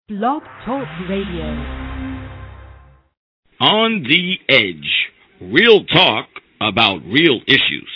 Blog Talk Radio. On the Edge. Real talk about real issues.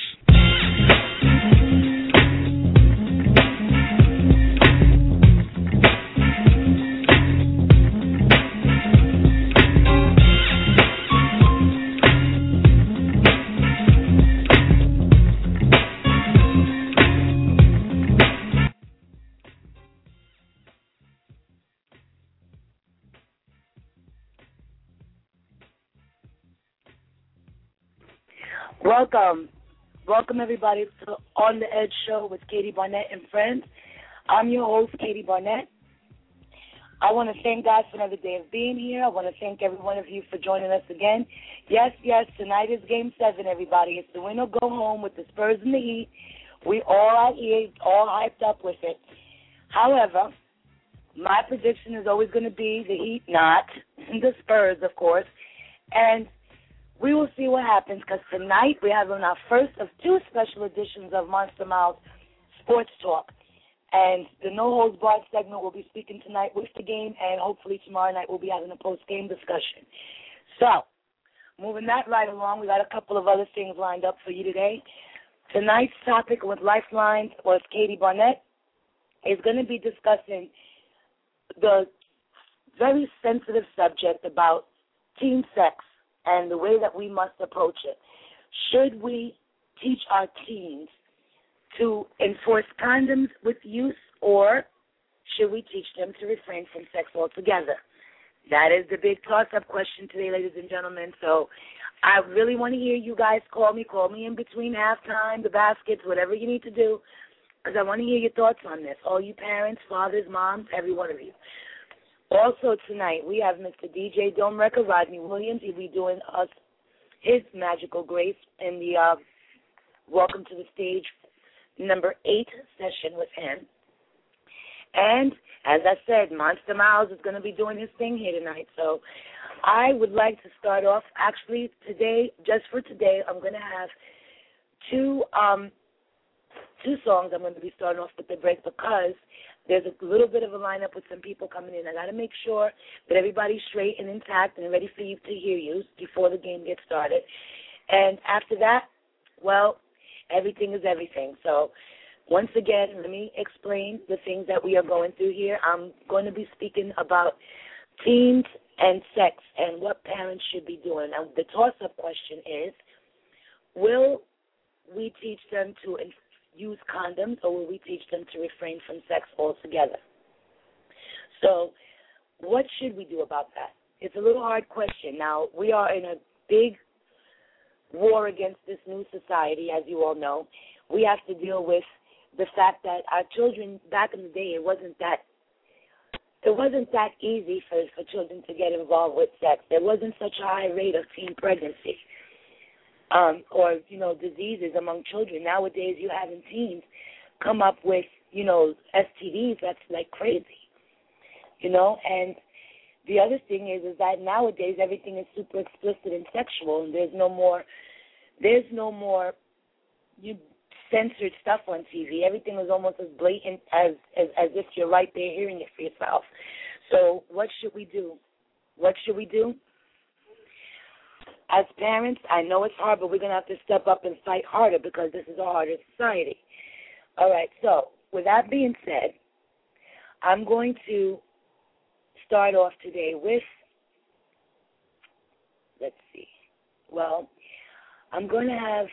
Welcome everybody to On the Edge show with Katie Barnett and friends. I'm your host, Katie Barnett. I want to thank God for another day of being here. I want to thank every one of you for joining us again. Yes, tonight is Game 7, everybody. It's the win or go home with the Spurs and the Heat. We all out here, all hyped up with it. However, my prediction is always going to be the Heat, not the Spurs, of course. And we will see what happens, because tonight we have on our first of two special editions of Monster Miles Sports Talk. And the No Holds Barred segment will be speaking tonight with the game, and hopefully tomorrow night we'll be having a post-game discussion. So, moving that right along, we got a couple of other things lined up for you today. Tonight's topic with Lifeline was Katie Barnett is going to be discussing the very sensitive subject about teen sex and the way that we must approach it. Should we teach our teens to enforce condoms with use, or should we teach them to refrain from sex altogether? That is the big toss-up question today, ladies and gentlemen. So I really want to hear you guys call me. Call me in between halftime, the baskets, whatever you need to do, because I want to hear your thoughts on this. All you parents, fathers, moms, every one of you. Also tonight, we have Mr. DJ Dome Record, Rodney Williams. He'll be doing us his magical grace in the Welcome to the Stage number 8 session with him. And, as I said, Monster Miles is going to be doing his thing here tonight. So I would like to start off, actually, today, just for today, I'm going to have two songs I'm going to be starting off with the break, because there's a little bit of a lineup with some people coming in. I got to make sure that everybody's straight and intact and ready for you to hear you before the game gets started. And after that, well, everything is everything. So once again, let me explain the things that we are going through here. I'm going to be speaking about teens and sex and what parents should be doing. Now, the toss-up question is, will we teach them to use condoms, or will we teach them to refrain from sex altogether? So what should we do about that? It's a little hard question. Now, we are in a big war against this new society, as you all know. We have to deal with the fact that our children, back in the day, it wasn't that easy for children to get involved with sex. There wasn't such a high rate of teen pregnancy. Or, diseases among children. Nowadays, you're having teens come up with, STDs. That's like crazy, And the other thing is that nowadays everything is super explicit and sexual, and there's no more censored stuff on TV. Everything is almost as blatant as if you're right there hearing it for yourself. So what should we do? As parents, I know it's hard, but we're going to have to step up and fight harder, because this is a harder society. All right, so with that being said, I'm going to start off today with, I'm going to have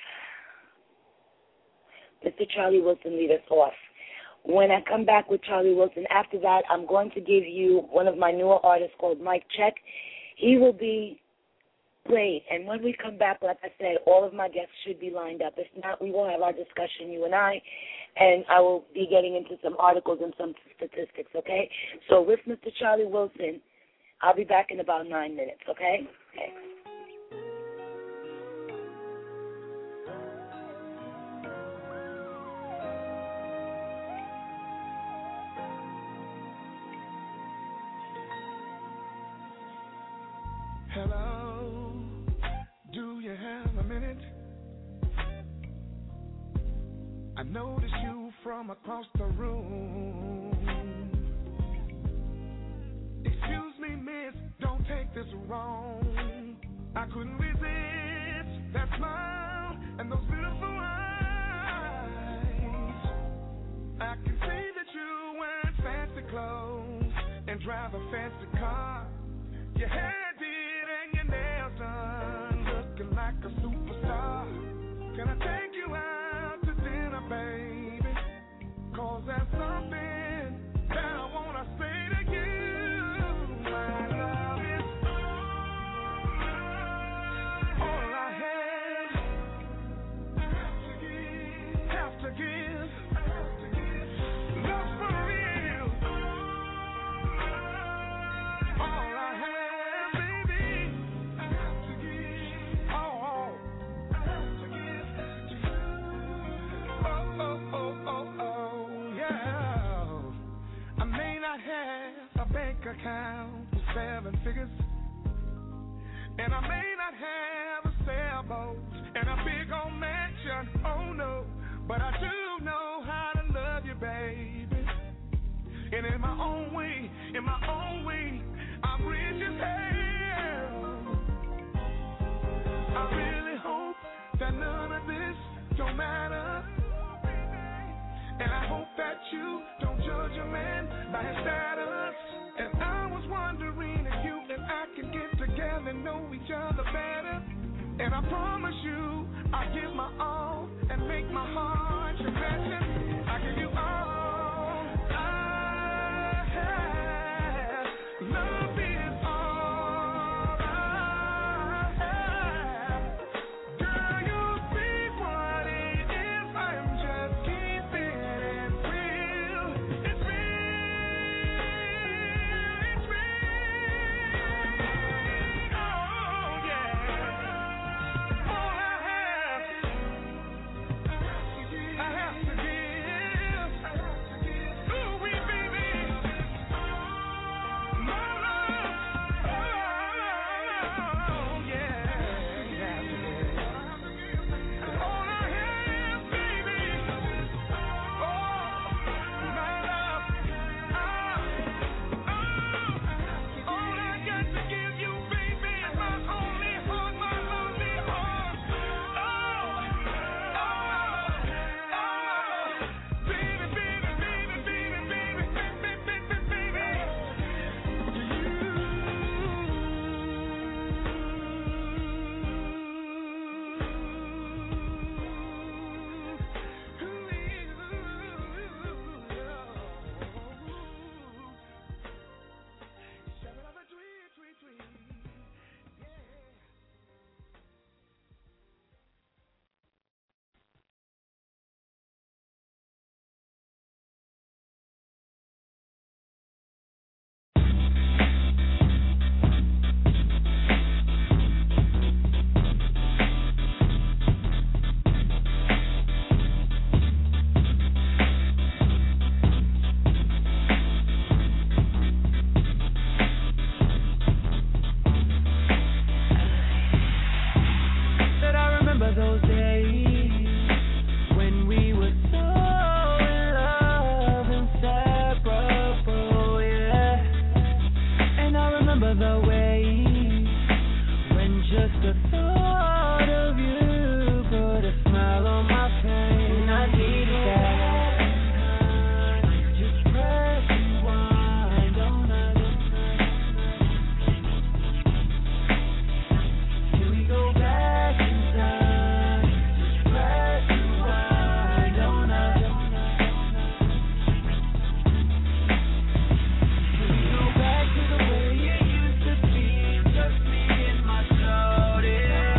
Mr. Charlie Wilson lead us off. When I come back with Charlie Wilson, after that, I'm going to give you one of my newer artists called Mike Check. He will be great. And when we come back, like I said, all of my guests should be lined up. If not, we will have our discussion, you and I will be getting into some articles and some statistics, okay? So with Mr. Charlie Wilson, I'll be back in about 9 minutes, okay? Okay. Hello, do you have a minute? I notice you from across the room. this wrong. I couldn't resist that smile and those beautiful eyes. I can see that you wear fancy clothes and drive a fancy car. Your hair did and your nails done, looking like a superstar. Can I take you out to dinner, baby? 'Cause there's something that I wanna say to you. My love is all I have to give. Love for real. All I have, baby, I have to give. All I have to give to you. Oh, oh, oh, oh, oh, yeah. I may not have a bank account with 7 figures, and I may not have a sailboat and a big old mansion, oh no, but I do know how to love you, baby. And in my own way, I'm rich as hell. I really hope that none of this don't matter. And I hope that you don't judge a man by his status. And I was wondering if you and I can get together and know each other better. And I promise you, I'll give my all and make my heart your passion. I give you all I have. Love is all I have. Girl, you see what it is. I'm just keeping it real. It's real. It's real. Oh, yeah. All I have, I have to give. Ooh, wee, baby. My love. Oh, yeah. All I have, baby. Oh, my love. All I got to give you, baby, is my only heart, my lonely heart. Baby, baby, baby, baby, baby, baby, baby, Said I remember those days when we were so in love, inseparable, yeah. And I remember the way when just the thought of you put a smile on my face. I needed that. Just press rewind, don't I? Can we go back in time? Just press rewind, don't I? Can we go back to the way it used to be? Just me and my shorty.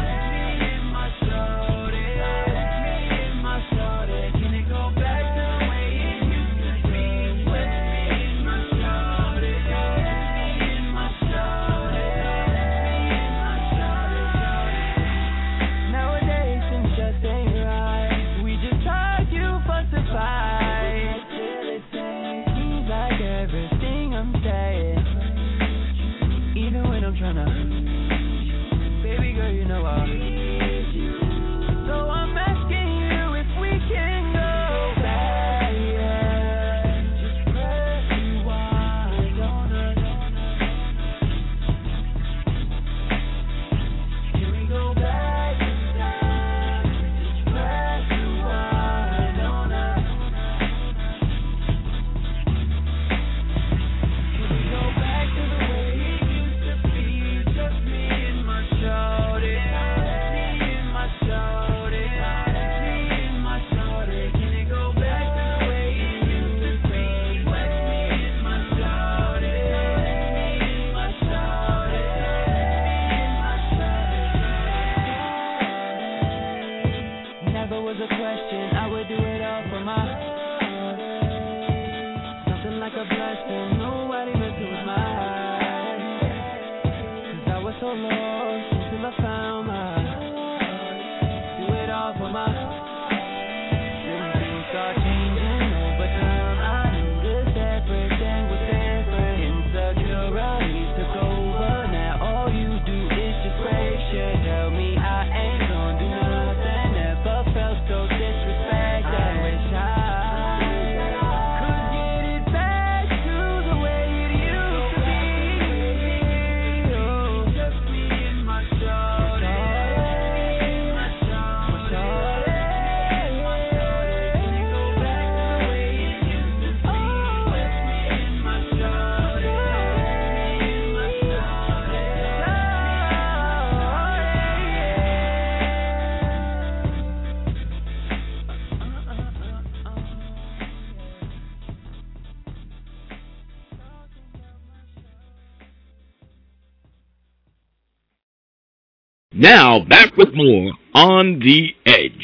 Now, back with more On the Edge.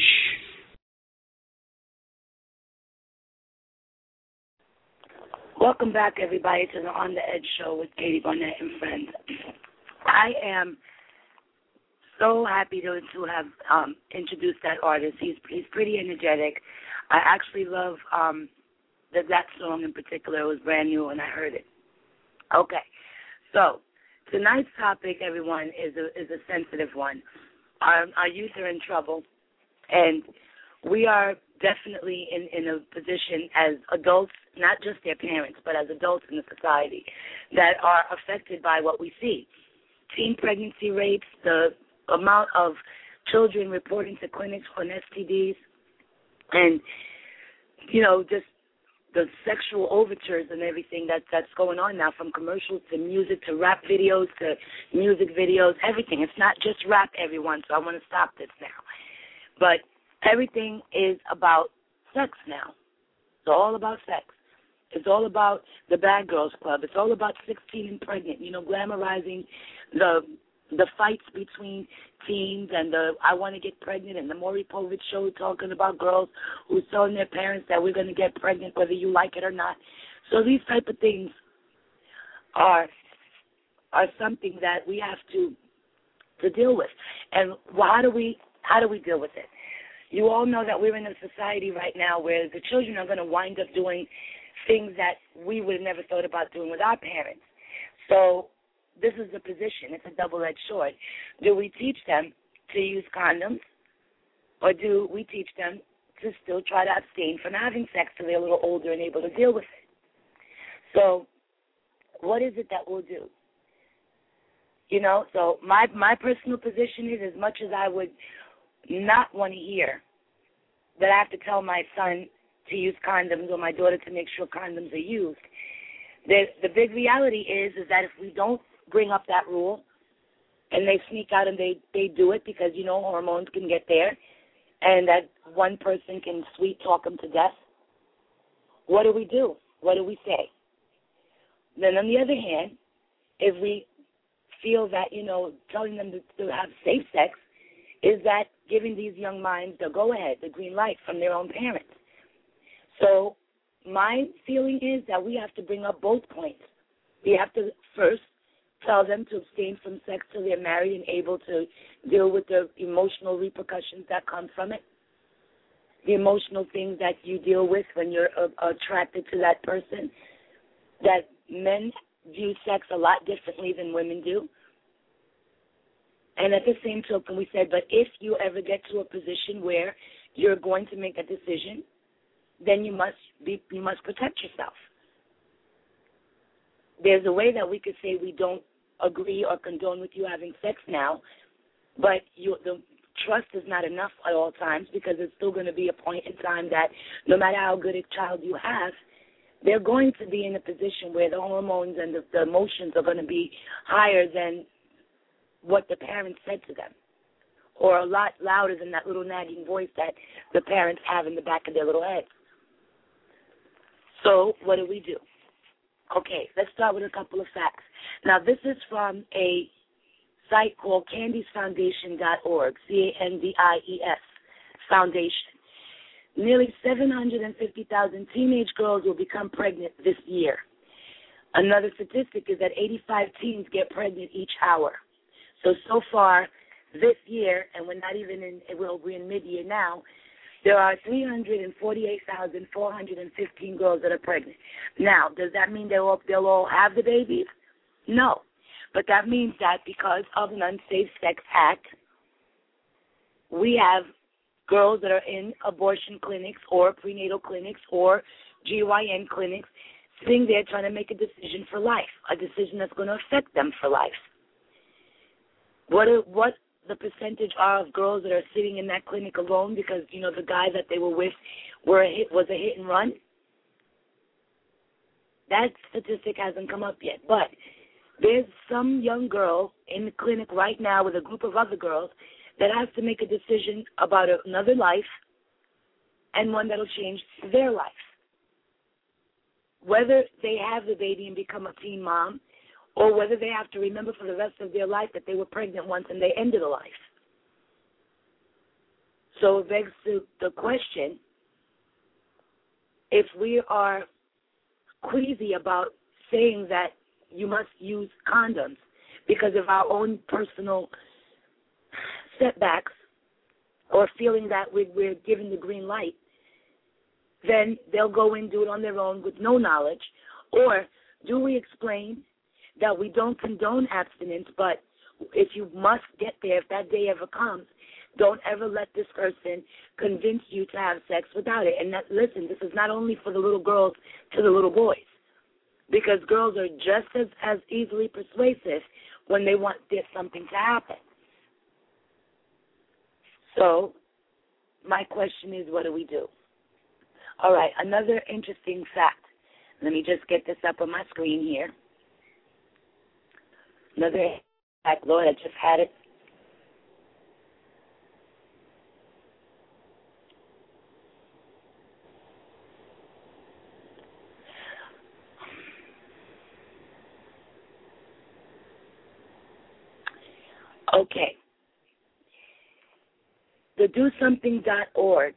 Welcome back, everybody, to the On the Edge show with Katie Barnett and friends. I am so happy to have introduced that artist. He's pretty energetic. I actually love that song in particular. It was brand new when I heard it. Okay, so tonight's topic, everyone, is a sensitive one. Our youth are in trouble, and we are definitely in a position as adults, not just their parents, but as adults in the society, that are affected by what we see. Teen pregnancy rates, the amount of children reporting to clinics on STDs, and, just the sexual overtures and everything that's going on now, from commercials to music to rap videos to music videos, everything. It's not just rap, everyone, so I want to stop this now. But everything is about sex now. It's all about sex. It's all about the Bad Girls Club. It's all about 16 and pregnant, glamorizing the fights between teens and the I Want to Get Pregnant and the Maury Povich show talking about girls who's telling their parents that we're going to get pregnant whether you like it or not. So these type of things are something that we have to deal with. And how do we deal with it? You all know that we're in a society right now where the children are going to wind up doing things that we would have never thought about doing with our parents. So this is the position. It's a double-edged sword. Do we teach them to use condoms, or do we teach them to still try to abstain from having sex till they're a little older and able to deal with it? So what is it that we'll do? So my personal position is, as much as I would not want to hear that I have to tell my son to use condoms or my daughter to make sure condoms are used, the big reality is that if we don't bring up that rule and they sneak out and they do it because, hormones can get there and that one person can sweet talk them to death, what do we do? What do we say? Then on the other hand, if we feel that, telling them to have safe sex is that giving these young minds the go-ahead, the green light from their own parents. So my feeling is that we have to bring up both points. We have to first tell them to abstain from sex till they're married and able to deal with the emotional repercussions that come from it, the emotional things that you deal with when you're attracted to that person, that men view sex a lot differently than women do. And at the same token, we said, but if you ever get to a position where you're going to make a decision, then you must protect yourself. There's a way that we could say we don't agree or condone with you having sex now, but the trust is not enough at all times, because there's still going to be a point in time that no matter how good a child you have, they're going to be in a position where the hormones and the emotions are going to be higher than what the parents said to them, or a lot louder than that little nagging voice that the parents have in the back of their little heads. So what do we do? Okay, let's start with a couple of facts. Now, this is from a site called CandysFoundation.org, CANDIES Foundation. Nearly 750,000 teenage girls will become pregnant this year. Another statistic is that 85 teens get pregnant each hour. So far this year, and we're not even we're in mid-year now, there are 348,415 girls that are pregnant. Now, does that mean they'll all have the babies? No. But that means that because of an Unsafe Sex Act, we have girls that are in abortion clinics or prenatal clinics or GYN clinics sitting there trying to make a decision for life, a decision that's going to affect them for life. What the percentage are of girls that are sitting in that clinic alone because, the guy that they were with was a hit and run? That statistic hasn't come up yet. But there's some young girl in the clinic right now with a group of other girls that has to make a decision about another life and one that will change their life. Whether they have the baby and become a teen mom or whether they have to remember for the rest of their life that they were pregnant once and they ended a life. So it begs the question, if we are queasy about saying that you must use condoms because of our own personal setbacks or feeling that we're given the green light, then they'll go and do it on their own with no knowledge. Or do we explain that we don't condone abstinence, but if you must get there, if that day ever comes, don't ever let this person convince you to have sex without it. And that, listen, this is not only for the little girls to the little boys, because girls are just as easily persuasive when they want something to happen. So my question is, what do we do? All right, another interesting fact. Let me just get this up on my screen here. Another fact, Lord, I just had it. Okay. The DoSomething.org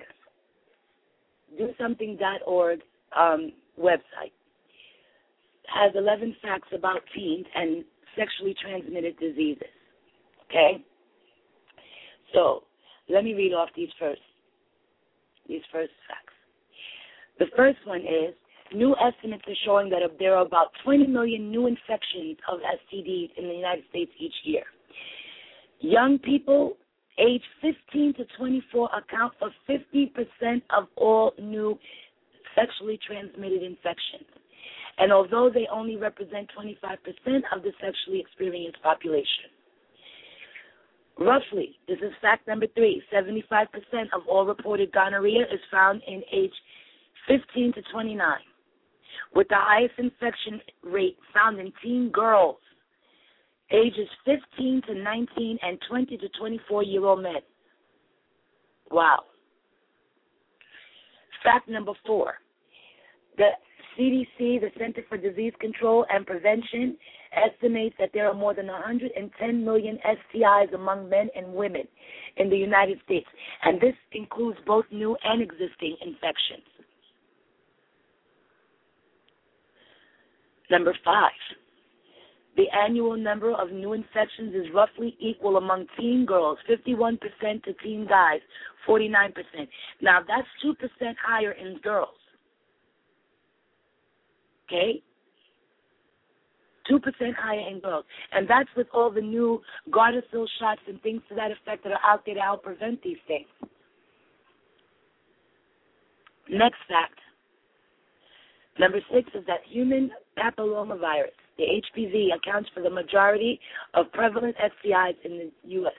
website has 11 facts about teens and sexually transmitted diseases. Okay? So, let me read off these first facts. The first one is, new estimates are showing that there are about 20 million new infections of STDs in the United States each year. Young people age 15 to 24 account for 50% of all new sexually transmitted infections. And although they only represent 25% of the sexually experienced population. Roughly, this is fact number 3, 75% of all reported gonorrhea is found in age 15 to 29, with the highest infection rate found in teen girls, ages 15 to 19 and 20 to 24-year-old men. Wow. Fact number 4. The CDC, the Center for Disease Control and Prevention, estimates that there are more than 110 million STIs among men and women in the United States, and this includes both new and existing infections. Number 5. The annual number of new infections is roughly equal among teen girls, 51% to teen guys, 49%. Now, that's 2% higher in girls. Okay? 2% higher in girls. And that's with all the new Gardasil shots and things to that effect that are out there to help prevent these things. Next fact. Number 6 is that human papillomavirus, the HPV, accounts for the majority of prevalent STIs in the U.S.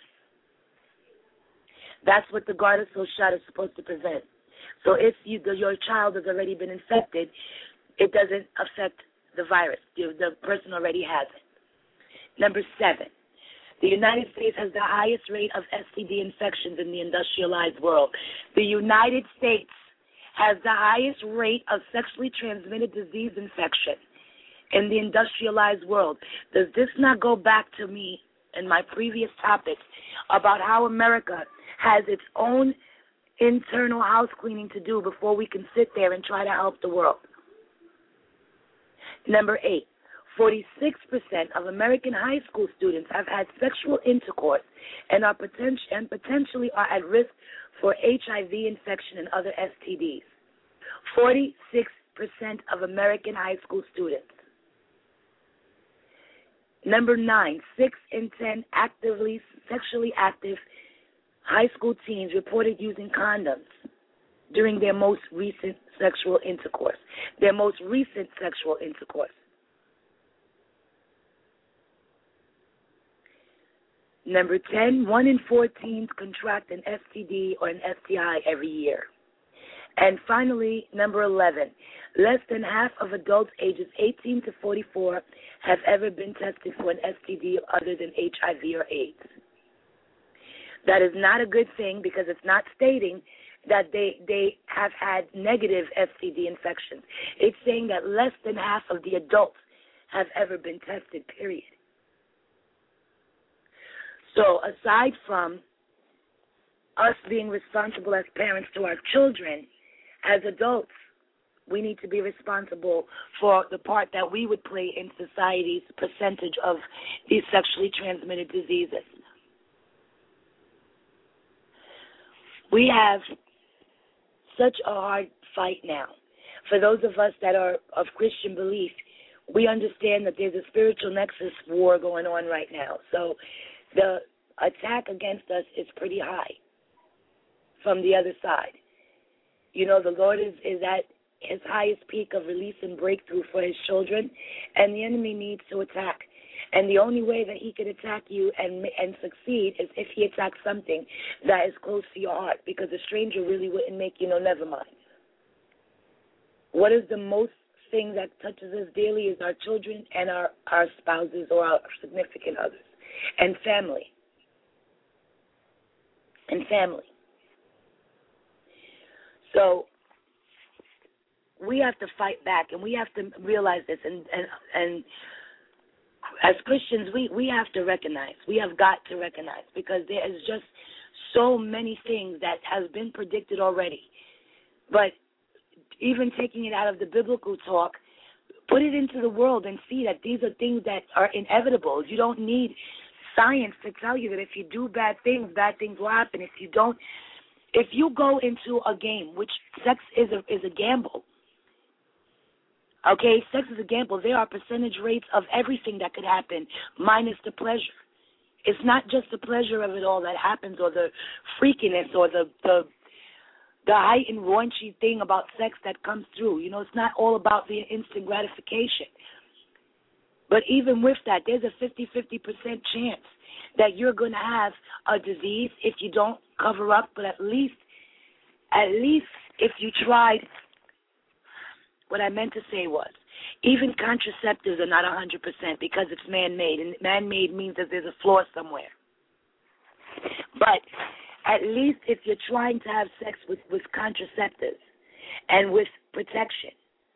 That's what the Gardasil shot is supposed to prevent. So if your child has already been infected, it doesn't affect the virus. The person already has it. Number 7, the United States has the highest rate of STD infections in the industrialized world. The United States has the highest rate of sexually transmitted disease infection in the industrialized world. Does this not go back to me in my previous topics about how America has its own internal house cleaning to do before we can sit there and try to help the world? Number 8, 46% of American high school students have had sexual intercourse and potentially are at risk for HIV infection and other STDs. 46% of American high school students. Number 9, 6 in 10 sexually active high school teens reported using condoms during their most recent sexual intercourse. Number 10, 1 in 4 teens contract an STD or an STI every year. And finally, number 11, less than half of adults ages 18 to 44 have ever been tested for an STD other than HIV or AIDS. That is not a good thing because it's not stating that they have had negative STD infections. It's saying that less than half of the adults have ever been tested, period. So aside from us being responsible as parents to our children, as adults, we need to be responsible for the part that we would play in society's percentage of these sexually transmitted diseases. We have such a hard fight now. For those of us that are of Christian belief, we understand that there's a spiritual nexus war going on right now. So the attack against us is pretty high from the other side. You know, the Lord is at his highest peak of release and breakthrough for his children, and the enemy needs to attack. And the only way that he can attack you and succeed is if he attacks something that is close to your heart, because a stranger really wouldn't make you know, never mind. What is the most thing that touches us daily is our children and our spouses or our significant others, and family. And family. So we have to fight back, and we have to realize this. And as Christians, we have to recognize. We have got to recognize, because there is just so many things that has been predicted already. But even taking it out of the biblical talk, put it into the world and see that these are things that are inevitable. You don't need science to tell you that if you do bad things will happen. If you go into a game, which sex is a gamble, okay, sex is a gamble. There are percentage rates of everything that could happen, minus the pleasure. It's not just the pleasure of it all that happens, or the freakiness, or the heightened raunchy thing about sex that comes through. You know, it's not all about the instant gratification. But even with that, there's a 50% chance that you're going to have a disease if you don't cover up. But at least if you tried, what I meant to say was, even contraceptives are not 100% because it's man-made, and man-made means that there's a flaw somewhere. But at least if you're trying to have sex with contraceptives and with protection,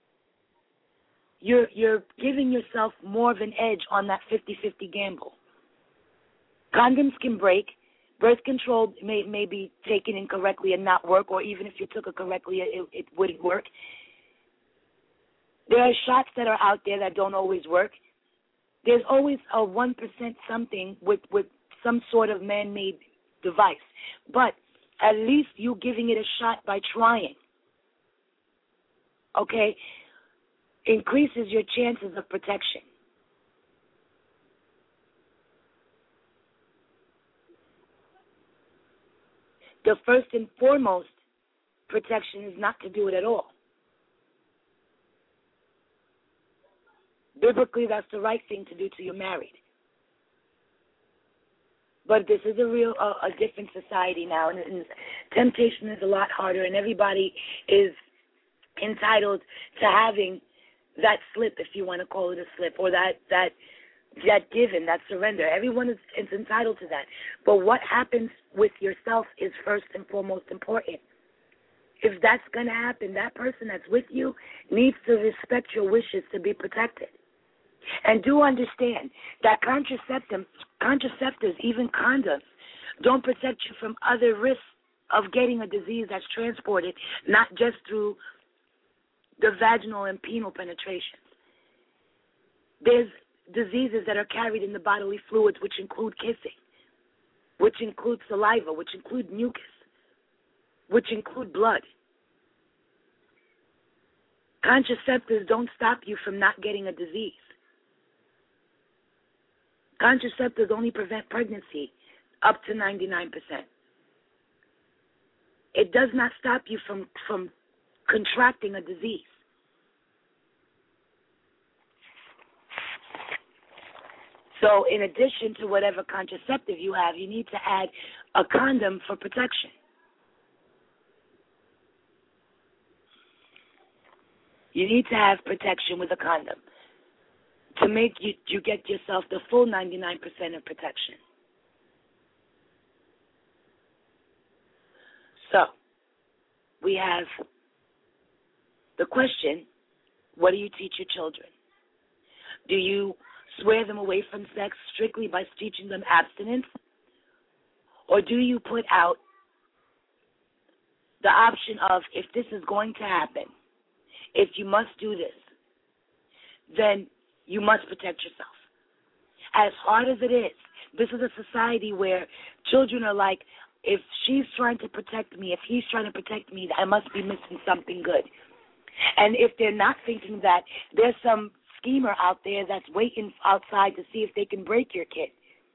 you're giving yourself more of an edge on that 50-50 gamble. Condoms can break. Birth control may be taken incorrectly and not work, or even if you took it correctly, it wouldn't work. There are shots that are out there that don't always work. There's always a 1% something with some sort of man-made device. But at least you giving it a shot by trying, okay, increases your chances of protection. The first and foremost protection is not to do it at all. Biblically, that's the right thing to do till you're married. But this is a different society now, and temptation is a lot harder, and everybody is entitled to having that slip, if you want to call it a slip, or that given, that surrender. Everyone is entitled to that. But what happens with yourself is first and foremost important. If that's going to happen, that person that's with you needs to respect your wishes to be protected. And do understand that contraceptives, even condoms, don't protect you from other risks of getting a disease that's transported, not just through the vaginal and penile penetrations. There's diseases that are carried in the bodily fluids, which include kissing, which include saliva, which include mucus, which include blood. Contraceptives don't stop you from not getting a disease. Contraceptives only prevent pregnancy up to 99%. It does not stop you from contracting a disease. So in addition to whatever contraceptive you have, you need to add a condom for protection. You need to have protection with a condom to make you get yourself the full 99% of protection. So, we have the question, what do you teach your children? Do you swear them away from sex strictly by teaching them abstinence? Or do you put out the option of, if this is going to happen, if you must do this, then you must protect yourself? As hard as it is, this is a society where children are like, if she's trying to protect me, if he's trying to protect me, I must be missing something good. And if they're not thinking that, there's some schemer out there that's waiting outside to see if they can break your kid.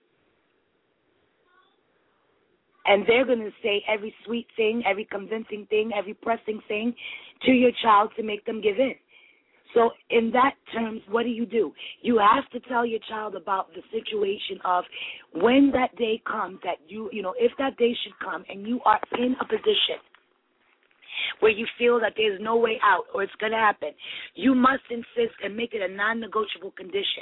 And they're going to say every sweet thing, every convincing thing, every pressing thing to your child to make them give in. So in that terms, what do? You have to tell your child about the situation of when that day comes, that if that day should come and you are in a position where you feel that there's no way out or it's going to happen, you must insist and make it a non-negotiable condition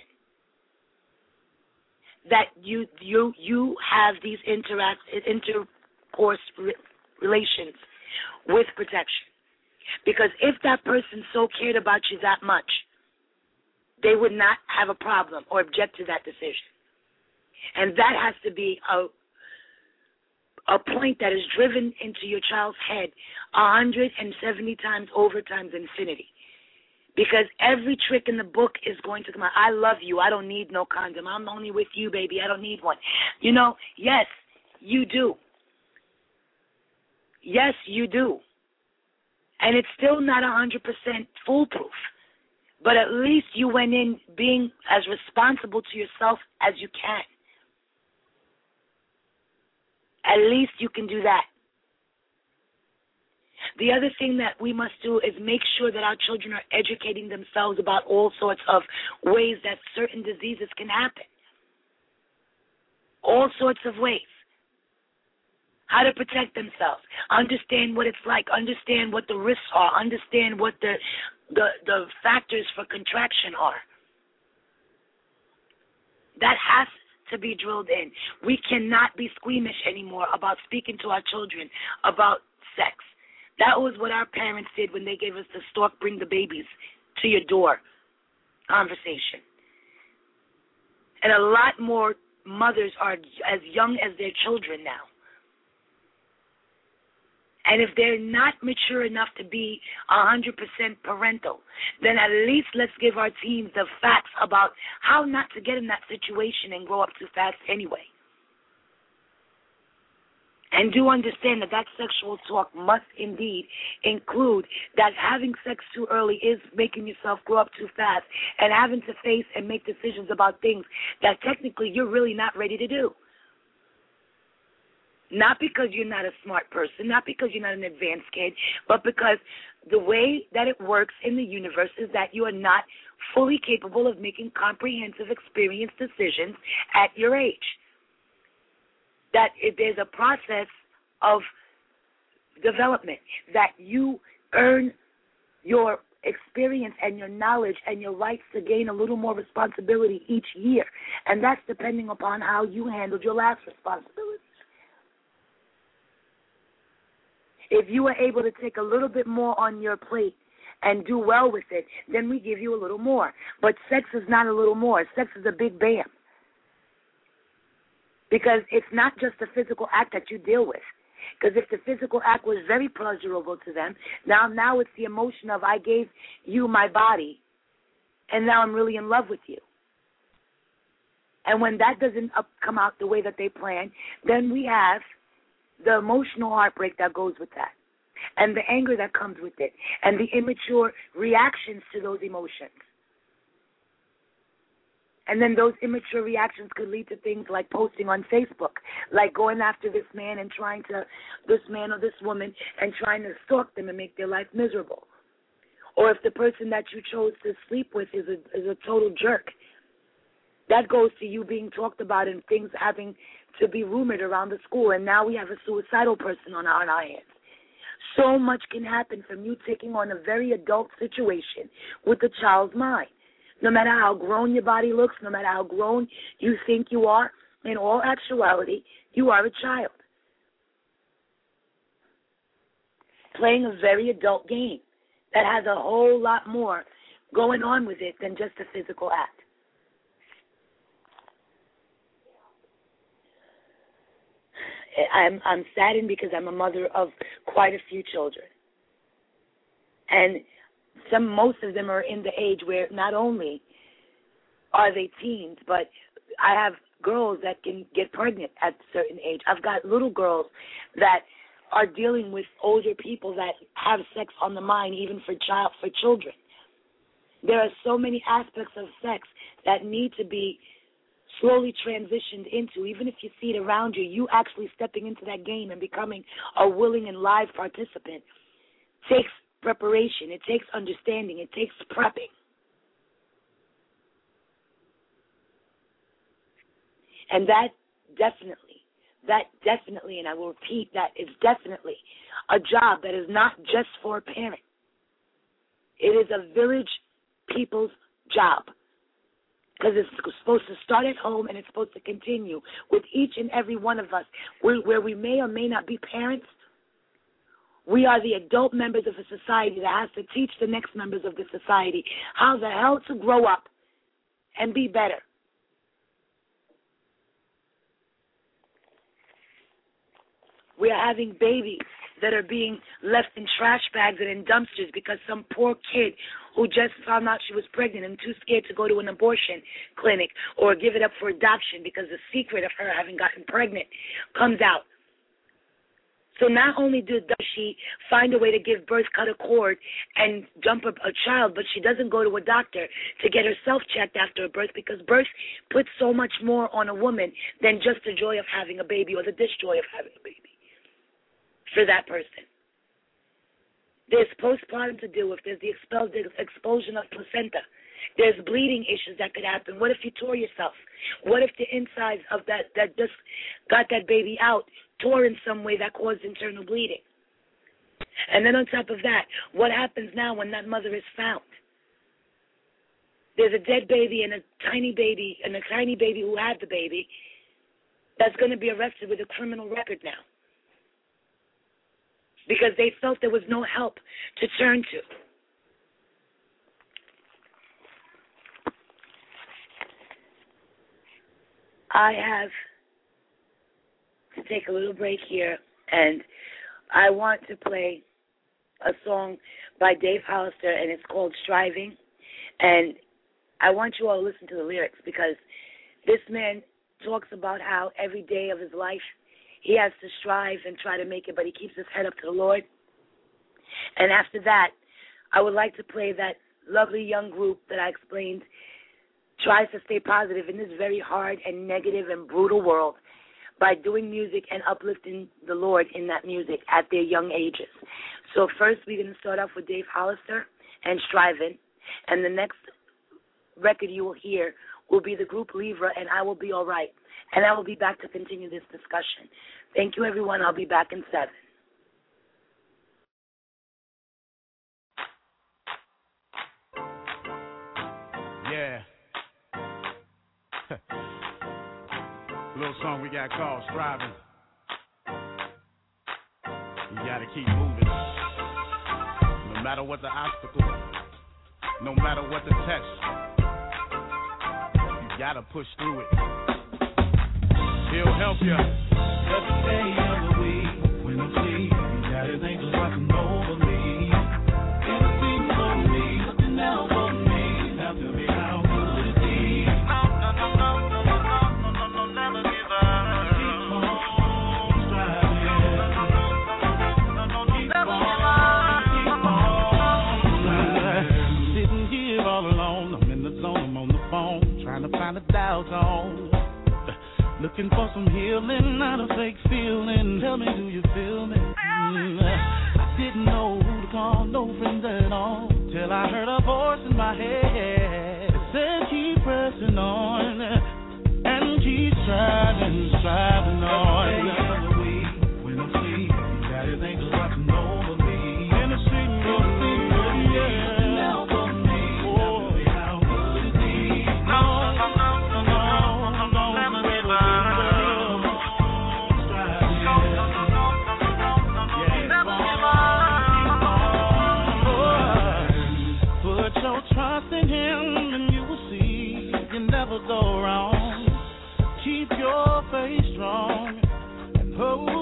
that you have these intercourse relations with protection. Because if that person so cared about you that much, they would not have a problem or object to that decision. And that has to be a point that is driven into your child's head 170 times over times infinity. Because every trick in the book is going to come out. I love you. I don't need no condom. I'm only with you, baby. I don't need one. Yes, you do. Yes, you do. And it's still not 100% foolproof. But at least you went in being as responsible to yourself as you can. At least you can do that. The other thing that we must do is make sure that our children are educating themselves about all sorts of ways that certain diseases can happen. All sorts of ways. How to protect themselves. Understand what it's like. Understand what the risks are. Understand what the factors for contraction are. That has to be drilled in. We cannot be squeamish anymore about speaking to our children about sex. That was what our parents did when they gave us the stork bring the babies to your door conversation. And a lot more mothers are as young as their children now. And if they're not mature enough to be 100% parental, then at least let's give our teens the facts about how not to get in that situation and grow up too fast anyway. And do understand that sexual talk must indeed include that having sex too early is making yourself grow up too fast and having to face and make decisions about things that technically you're really not ready to do. Not because you're not a smart person, not because you're not an advanced kid, but because the way that it works in the universe is that you are not fully capable of making comprehensive experience decisions at your age. That there's a process of development, that you earn your experience and your knowledge and your rights to gain a little more responsibility each year. And that's depending upon how you handled your last responsibilities. If you are able to take a little bit more on your plate and do well with it, then we give you a little more. But sex is not a little more. Sex is a big bam. Because it's not just the physical act that you deal with. Because if the physical act was very pleasurable to them, now it's the emotion of I gave you my body, and now I'm really in love with you. And when that doesn't come out the way that they plan, then we have the emotional heartbreak that goes with that, and the anger that comes with it, and the immature reactions to those emotions. And then those immature reactions could lead to things like posting on Facebook, like going after this man and this man or this woman and trying to stalk them and make their life miserable. Or if the person that you chose to sleep with is a total jerk, that goes to you being talked about and things having to be rumored around the school, and now we have a suicidal person on our hands. So much can happen from you taking on a very adult situation with a child's mind. No matter how grown your body looks, no matter how grown you think you are, in all actuality, you are a child playing a very adult game that has a whole lot more going on with it than just a physical act. I'm saddened because I'm a mother of quite a few children. And most of them are in the age where not only are they teens, but I have girls that can get pregnant at a certain age. I've got little girls that are dealing with older people that have sex on the mind, even for children. There are so many aspects of sex that need to be slowly transitioned into. Even if you see it around you, you actually stepping into that game and becoming a willing and live participant takes preparation. It takes understanding. It takes prepping. And that definitely, and I will repeat, that is definitely a job that is not just for a parent. It is a village people's job, because it's supposed to start at home and it's supposed to continue with each and every one of us. Where we may or may not be parents, we are the adult members of a society that has to teach the next members of the society how the hell to grow up and be better. We are having babies that are being left in trash bags and in dumpsters because some poor kid who just found out she was pregnant and too scared to go to an abortion clinic or give it up for adoption because the secret of her having gotten pregnant comes out. So not only does she find a way to give birth, cut a cord, and dump a child, but she doesn't go to a doctor to get herself checked after a birth, because birth puts so much more on a woman than just the joy of having a baby or the disjoy of having a baby for that person. There's postpartum to deal with. There's the expulsion of placenta. There's bleeding issues that could happen. What if you tore yourself? What if the insides of that just got that baby out tore in some way that caused internal bleeding? And then on top of that, what happens now when that mother is found? There's a dead baby and a tiny baby who had the baby that's going to be arrested with a criminal record now, because they felt there was no help to turn to. I have to take a little break here, and I want to play a song by Dave Hollister, and it's called Striving. And I want you all to listen to the lyrics, because this man talks about how every day of his life he has to strive and try to make it, but he keeps his head up to the Lord. And after that, I would like to play that lovely young group that I explained tries to stay positive in this very hard and negative and brutal world by doing music and uplifting the Lord in that music at their young ages. So first we're going to start off with Dave Hollister and Striving, and the next record you will hear will be the group Libra and I Will Be All Right. And I will be back to continue this discussion. Thank you, everyone. I'll be back in 7. Yeah. Little song we got called Striving. You gotta keep moving. No matter what the obstacle, no matter what the test, you gotta push through it. He'll help you. Every day of the week, when I'm sleeping, you got his angels watching over me. Interceding for me, looking out for me. Now tell me how good it is. No, never give up. Keep on striving. Keep on striving. Sitting here all alone, I'm in the zone, I'm on the phone, trying to find a dial tone. Looking for some healing, not a fake feeling. Tell me, do you feel me? I didn't know who to call, no friends at all, till I heard a voice in my head. It said, keep pressing on, and keep striving on. Every day of the week, when I'm sleeping, you got his angels watching over me. In the street, yeah. Trust in him and you will see you never go wrong. Keep your faith strong and hold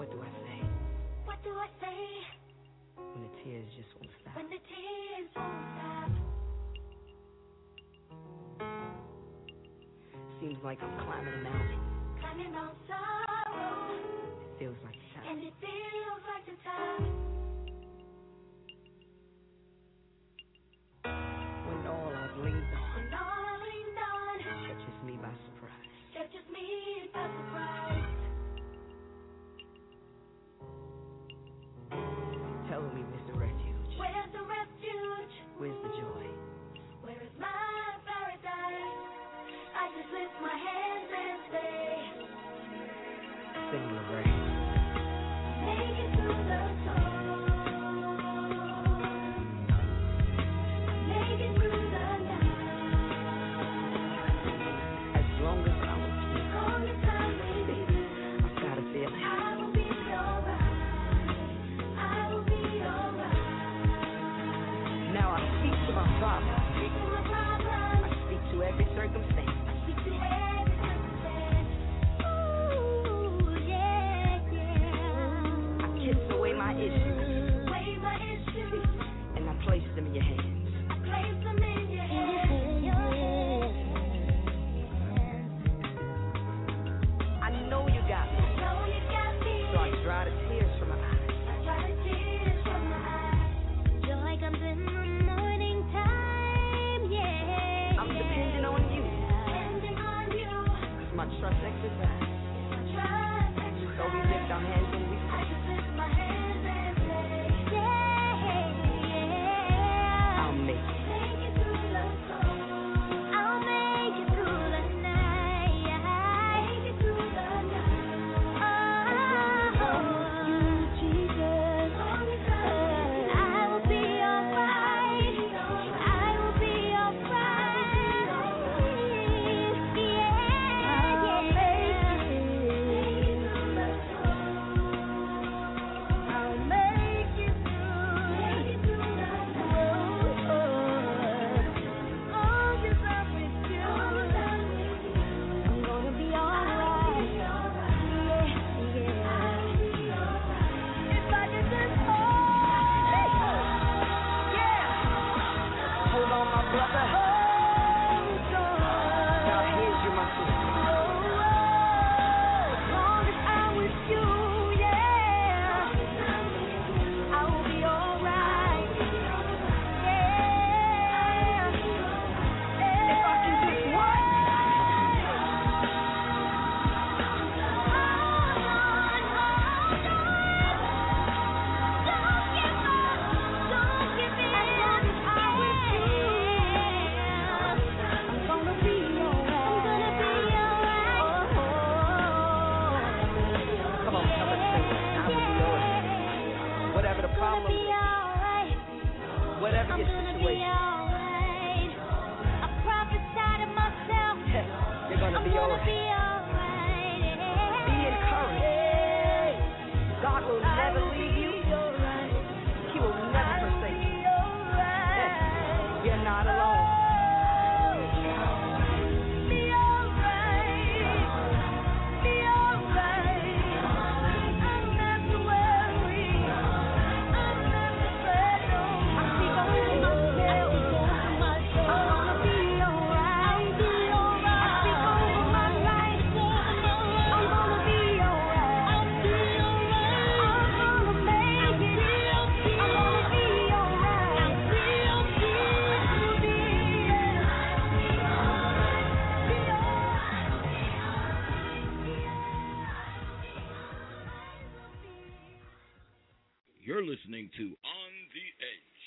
What do I say? What do I say? When the tears just won't stop. When the tears won't stop. Seems like I'm climbing a mountain. Climbing Mount Sorrow. It feels like the top. And it feels like the top. When all I've leaned on. When all I leaned on. Catches me by surprise. Catches me by surprise. Tell me, Mr. Refuge. Where's the refuge? Where's the joy? Where is my paradise? I just lift my hands and say, Sing the rain. make it through the storm. Make it through the night. As long as I'm with you. As long as I'm with you. I've got a feeling. I will be alright. I will be alright. Now I speak to my problem. Speak to my problem. I speak to every circumstance. Speak to every circumstance. Ooh, yeah, yeah. I kiss away my issues. Weigh my issues. And I place them in your hands. I place them in your hands. Your hands. I know you got me. Know you got me. So I dry the tears from my eyes. I dry the tears from my eyes. Joy comes in the morning time, yeah. I'm depending on you. Depending on you. It's my trust exercise. It's my trust exercise. So we lift our hands and we I just lift my hands and say, yeah, I'll make it. make it through the storm. I'll make it through the night. Make it through the night. Oh, you, Jesus. I will be alright. I will be alright. Yeah, I'll make it through the storm. I'll make it through the long as I'm with you. I'm gonna be alright. Yeah. If I could just hold Hold on, my brother. Now here's you, my sister. as long as I'm with you, yeah, I will be alright. Yeah. If I can just what? Come on, come and sing it. I will be yours. Whatever the problem is, whatever your situation, you're gonna be alright. Be encouraged. God will never leave you. He will never forsake you. You're not alone. You're listening to On the Edge.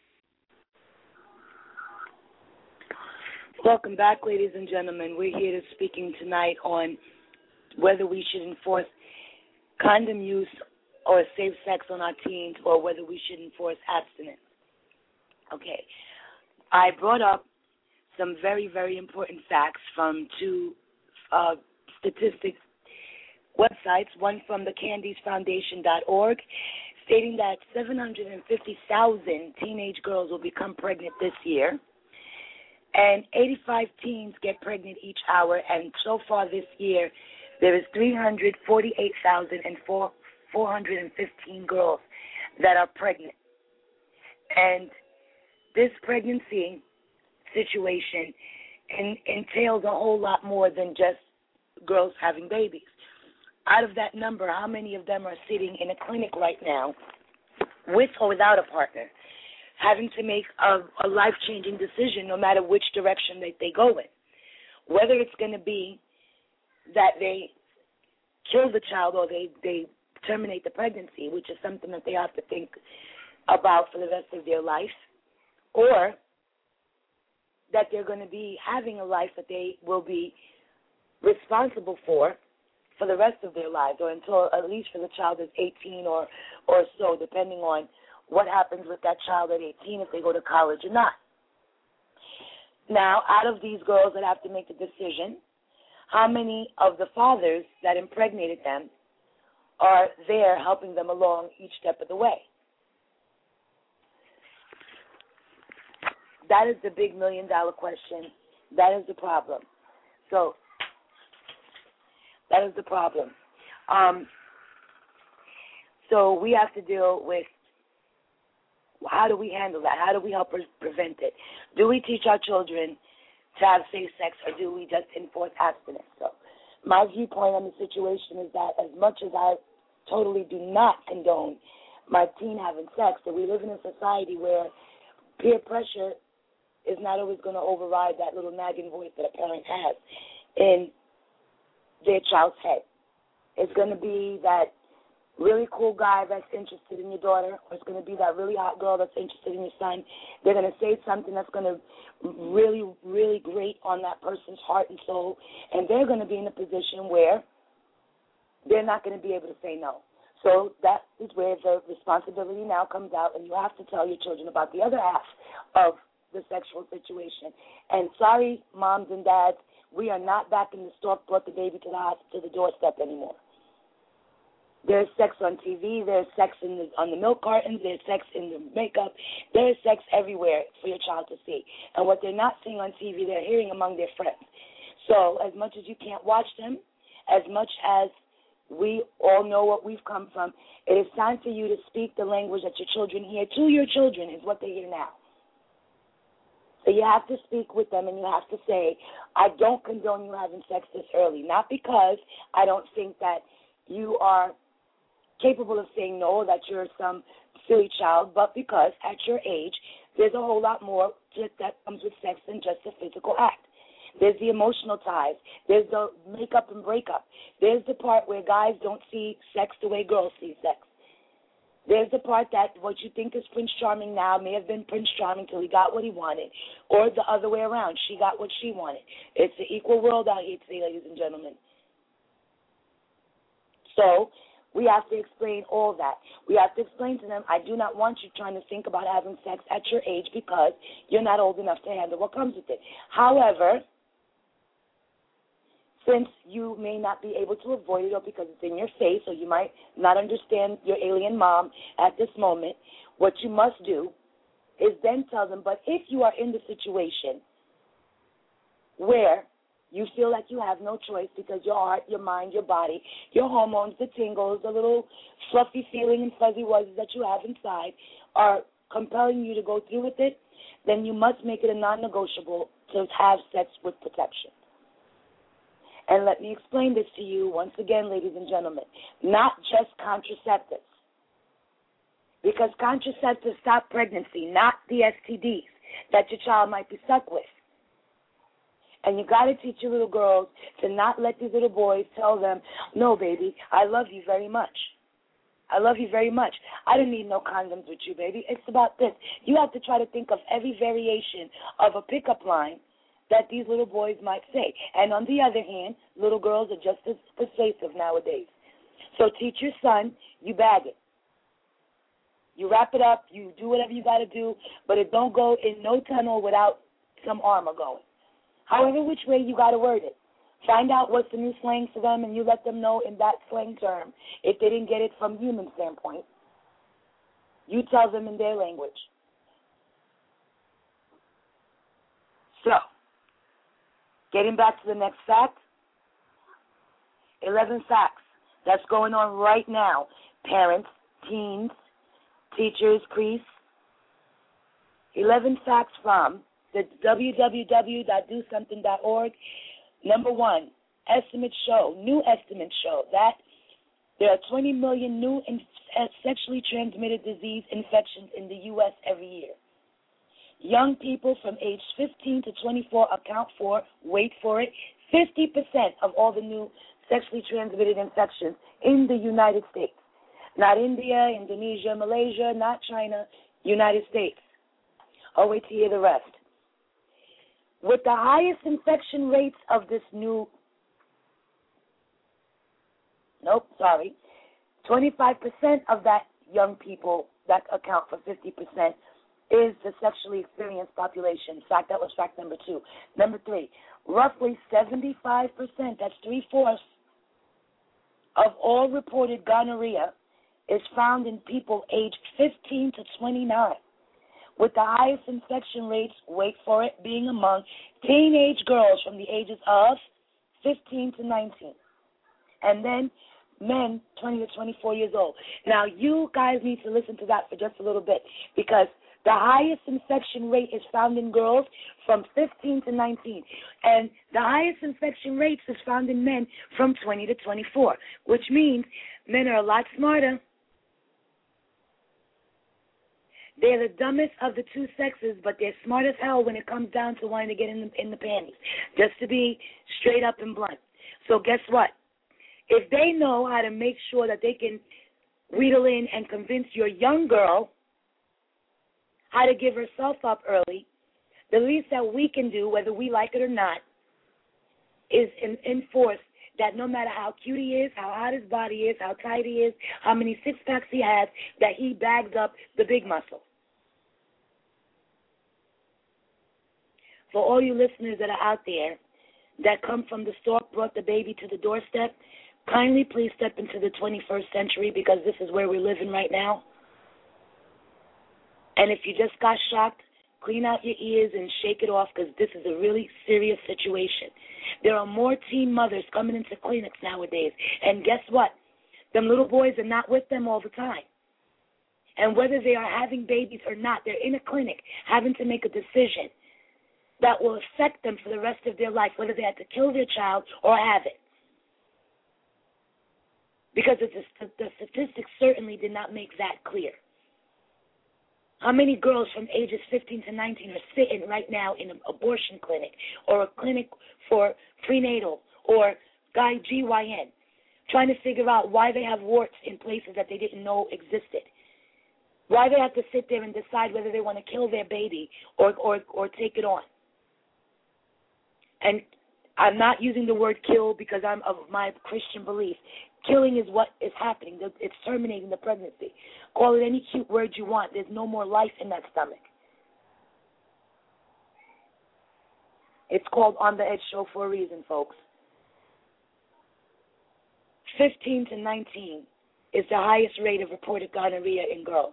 Welcome back, ladies and gentlemen. We're here to speaking tonight on whether we should enforce condom use or safe sex on our teens, or whether we should enforce abstinence. Okay. I brought up some very, very important facts from two statistics websites, one from the CandysFoundation.org, stating that 750,000 teenage girls will become pregnant this year, and 85 teens get pregnant each hour, and so far this year, there is 348,4 415 girls that are pregnant. And this pregnancy situation entails a whole lot more than just girls having babies. Out of that number, how many of them are sitting in a clinic right now with or without a partner, having to make a life-changing decision no matter which direction that they go in? Whether it's going to be that they kill the child or they terminate the pregnancy, which is something that they have to think about for the rest of their life, or that they're going to be having a life that they will be responsible for the rest of their lives, or until at least for the child is 18 or so, depending on what happens with that child at 18, if they go to college or not. Now, out of these girls that have to make the decision, how many of the fathers that impregnated them are there helping them along each step of the way? That is the big million-dollar question. That is the problem. So that is the problem. So we have to deal with, how do we handle that? How do we help prevent it? Do we teach our children to have safe sex, or do we just enforce abstinence? So my viewpoint on the situation is that as much as I totally do not condone my teen having sex, that we live in a society where peer pressure is not always going to override that little nagging voice that a parent has in their child's head. It's going to be that really cool guy that's interested in your daughter, or it's going to be that really hot girl that's interested in your son. They're going to say something that's going to really, really grate on that person's heart and soul, and they're going to be in a position where they're not going to be able to say no. So that is where the responsibility now comes out, and you have to tell your children about the other half of the sexual situation. And sorry, moms and dads, we are not back in the store, brought the baby to the doorstep anymore. There's sex on TV. There's sex on the milk cartons. There's sex in the makeup. There's sex everywhere for your child to see. And what they're not seeing on TV, they're hearing among their friends. So as much as you can't watch them, as much as we all know what we've come from, it is time for you to speak the language that your children hear to your children, is what they hear now. So you have to speak with them, and you have to say, I don't condone you having sex this early. Not because I don't think that you are capable of saying no, that you're some silly child, but because at your age, there's a whole lot more that comes with sex than just a physical act. There's the emotional ties. There's the makeup and breakup. There's the part where guys don't see sex the way girls see sex. There's the part that what you think is Prince Charming now may have been Prince Charming till he got what he wanted, or the other way around. She got what she wanted. It's an equal world out here today, ladies and gentlemen. So we have to explain all that. We have to explain to them, I do not want you trying to think about having sex at your age because you're not old enough to handle what comes with it. However, since you may not be able to avoid it, or because it's in your face, or you might not understand your alien mom at this moment, what you must do is then tell them, but if you are in the situation where you feel like you have no choice because your heart, your mind, your body, your hormones, the tingles, the little fluffy feeling and fuzzy wuzzies that you have inside are compelling you to go through with it, then you must make it a non-negotiable to have sex with protection. And let me explain this to you once again, ladies and gentlemen. Not just contraceptives. Because contraceptives stop pregnancy, not the STDs that your child might be stuck with. And you got to teach your little girls to not let these little boys tell them, no, baby, I love you very much. I love you very much. I don't need no condoms with you, baby. It's about this. You have to try to think of every variation of a pickup line that these little boys might say. And on the other hand, little girls are just as persuasive nowadays. So teach your son, you bag it. You wrap it up, you do whatever you got to do, but it don't go in no tunnel without some armor going. However which way you got to word it. Find out what's the new slang for them, and you let them know in that slang term. If they didn't get it from human standpoint, you tell them in their language. So, getting back to the next fact, 11 facts that's going on right now. parents, teens, teachers, priests. 11 facts from the www.dosomething.org. Number one, new estimates show that there are 20 million new sexually transmitted disease infections in the U.S. every year. Young people from age 15 to 24 account for, wait for it, 50% of all the new sexually transmitted infections in the United States. Not India, Indonesia, Malaysia, not China, United States. Oh, wait to hear the rest. With the highest infection rates of this new, 25% of that young people that account for 50% is the sexually experienced population. In fact, that was fact number 2. Number 3, roughly 75%, that's 3/4 of all reported gonorrhea is found in people aged 15 to 29, with the highest infection rates, wait for it, being among teenage girls from the ages of 15 to 19. And then men 20 to 24 years old. Now, you guys need to listen to that for just a little bit, because the highest infection rate is found in girls from 15 to 19. And the highest infection rates is found in men from 20 to 24, which means men are a lot smarter. They're the dumbest of the two sexes, but they're smart as hell when it comes down to wanting to get in the panties, just to be straight up and blunt. So guess what? If they know how to make sure that they can wheedle in and convince your young girl how to give herself up early, the least that we can do, whether we like it or not, is enforce that no matter how cute he is, how hot his body is, how tight he is, how many six-packs he has, that he bags up the big muscle. For all you listeners that are out there that come from the stork brought the baby to the doorstep, kindly please step into the 21st century, because this is where we're living right now. And if you just got shocked, clean out your ears and shake it off, because this is a really serious situation. There are more teen mothers coming into clinics nowadays. And guess what? Them little boys are not with them all the time. And whether they are having babies or not, they're in a clinic having to make a decision that will affect them for the rest of their life, whether they have to kill their child or have it. Because the statistics certainly did not make that clear. How many girls from ages 15 to 19 are sitting right now in an abortion clinic or a clinic for prenatal or GYN, trying to figure out why they have warts in places that they didn't know existed? Why they have to sit there and decide whether they want to kill their baby or take it on? And I'm not using the word kill because I'm of my Christian belief. Killing is what is happening. It's terminating the pregnancy. Call it any cute word you want. There's no more life in that stomach. It's called On the Edge Show for a reason, folks. 15 to 19 is the highest rate of reported gonorrhea in girls.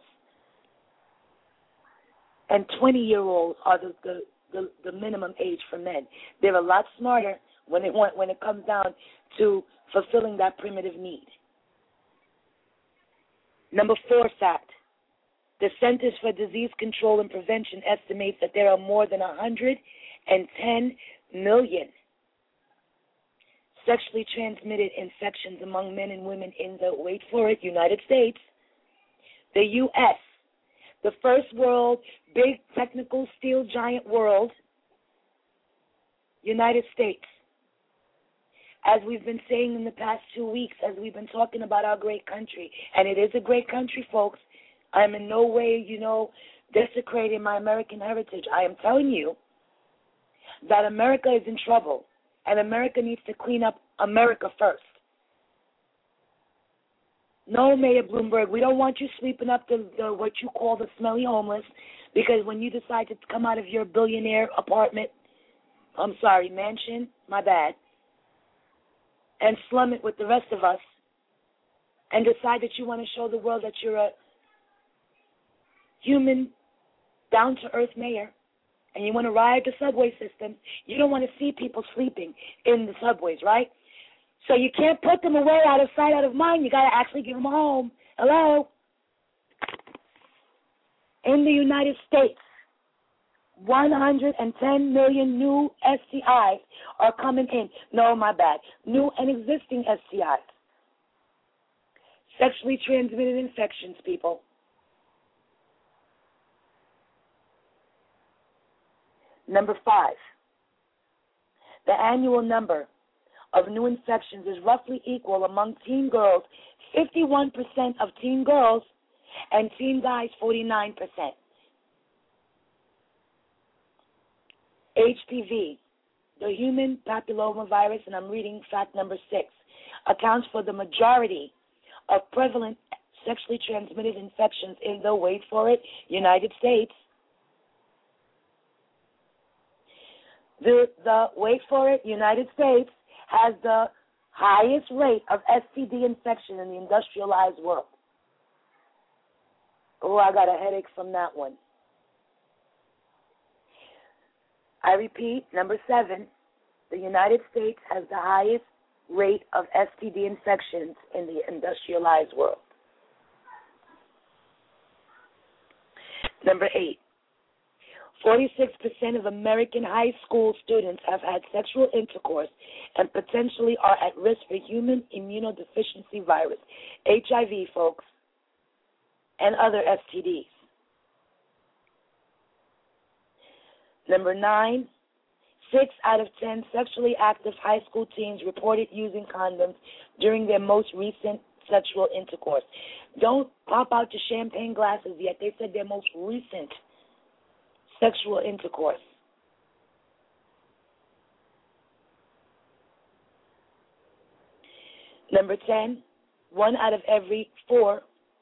And 20-year-olds are the minimum age for men. They're a lot smarter when it comes down to fulfilling that primitive need. Number 4 fact. The Centers for Disease Control and Prevention estimates that there are more than 110 million sexually transmitted infections among men and women in the, wait for it, United States, the U.S., the first world, big technical steel giant world, United States. As we've been saying in the past 2 weeks, as we've been talking about our great country, and it is a great country, folks. I'm in no way, desecrating my American heritage. I am telling you that America is in trouble, and America needs to clean up America first. No, Mayor Bloomberg, we don't want you sweeping up the what you call the smelly homeless, because when you decide to come out of your billionaire mansion, my bad, and slum it with the rest of us, and decide that you want to show the world that you're a human, down-to-earth mayor, and you want to ride the subway system, you don't want to see people sleeping in the subways, right? So you can't put them away out of sight, out of mind. You got to actually give them a home. Hello? In the United States, 110 million new STIs are coming in. No, my bad. New and existing STIs. Sexually transmitted infections, people. Number 5. The annual number of new infections is roughly equal among teen girls, 51% of teen girls, and teen guys, 49%. HPV, the human papillomavirus, and I'm reading fact number 6, accounts for the majority of prevalent sexually transmitted infections in the, wait for it, United States. The wait for it, United States has the highest rate of STD infection in the industrialized world. Oh, I got a headache from that one. I repeat, number 7, the United States has the highest rate of STD infections in the industrialized world. Number 8, 46% of American high school students have had sexual intercourse and potentially are at risk for human immunodeficiency virus, HIV, folks, and other STDs. Number 9, 6 out of 10 sexually active high school teens reported using condoms during their most recent sexual intercourse. Don't pop out your champagne glasses yet. They said their most recent sexual intercourse. Number 10, 1 out of every 4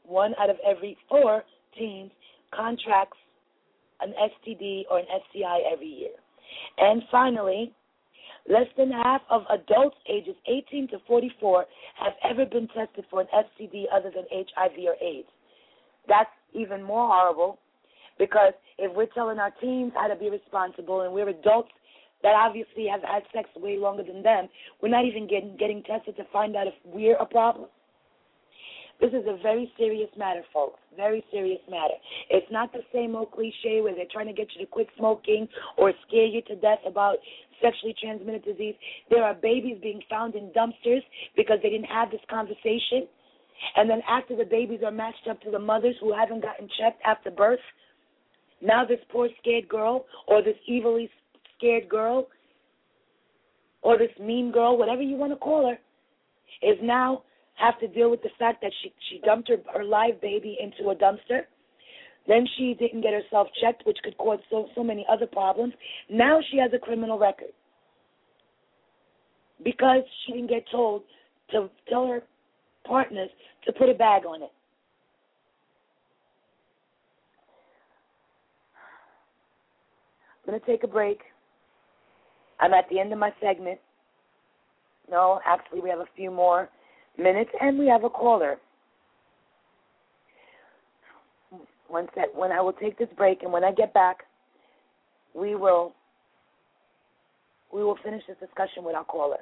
teens contracts an STD or an STI every year. And finally, less than half of adults ages 18 to 44 have ever been tested for an STD other than HIV or AIDS. That's even more horrible, because if we're telling our teens how to be responsible and we're adults that obviously have had sex way longer than them, we're not even getting tested to find out if we're a problem. This is a very serious matter, folks, very serious matter. It's not the same old cliche where they're trying to get you to quit smoking or scare you to death about sexually transmitted disease. There are babies being found in dumpsters because they didn't have this conversation. And then after the babies are matched up to the mothers who haven't gotten checked after birth, now this poor scared girl or this evilly scared girl or this mean girl, whatever you want to call her, is now have to deal with the fact that she dumped her live baby into a dumpster. Then she didn't get herself checked, which could cause so many other problems. Now she has a criminal record because she didn't get told to tell her partners to put a bag on it. I'm going to take a break. I'm at the end of my segment. No, actually, we have a few more minutes, and we have a caller. When I will take this break, and when I get back, we will finish this discussion with our caller.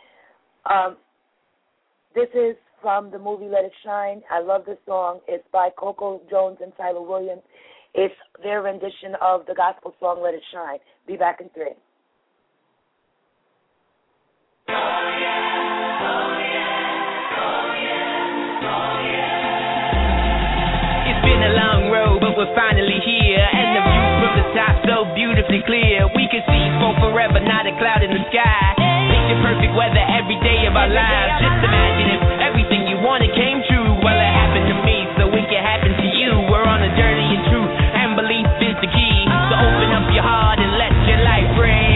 This is from the movie Let It Shine. I love this song. It's by Coco Jones and Tyler Williams. It's their rendition of the gospel song Let It Shine. Be back in 3. A long road, but we're finally here, and the view from the top so beautifully clear. We can see for forever, not a cloud in the sky. Picture perfect weather every day of our lives. Just imagine if everything you wanted came true. Well, it happened to me, so it can happen to you. We're on a journey in truth, and belief is the key. So open up your heart and let your light ring.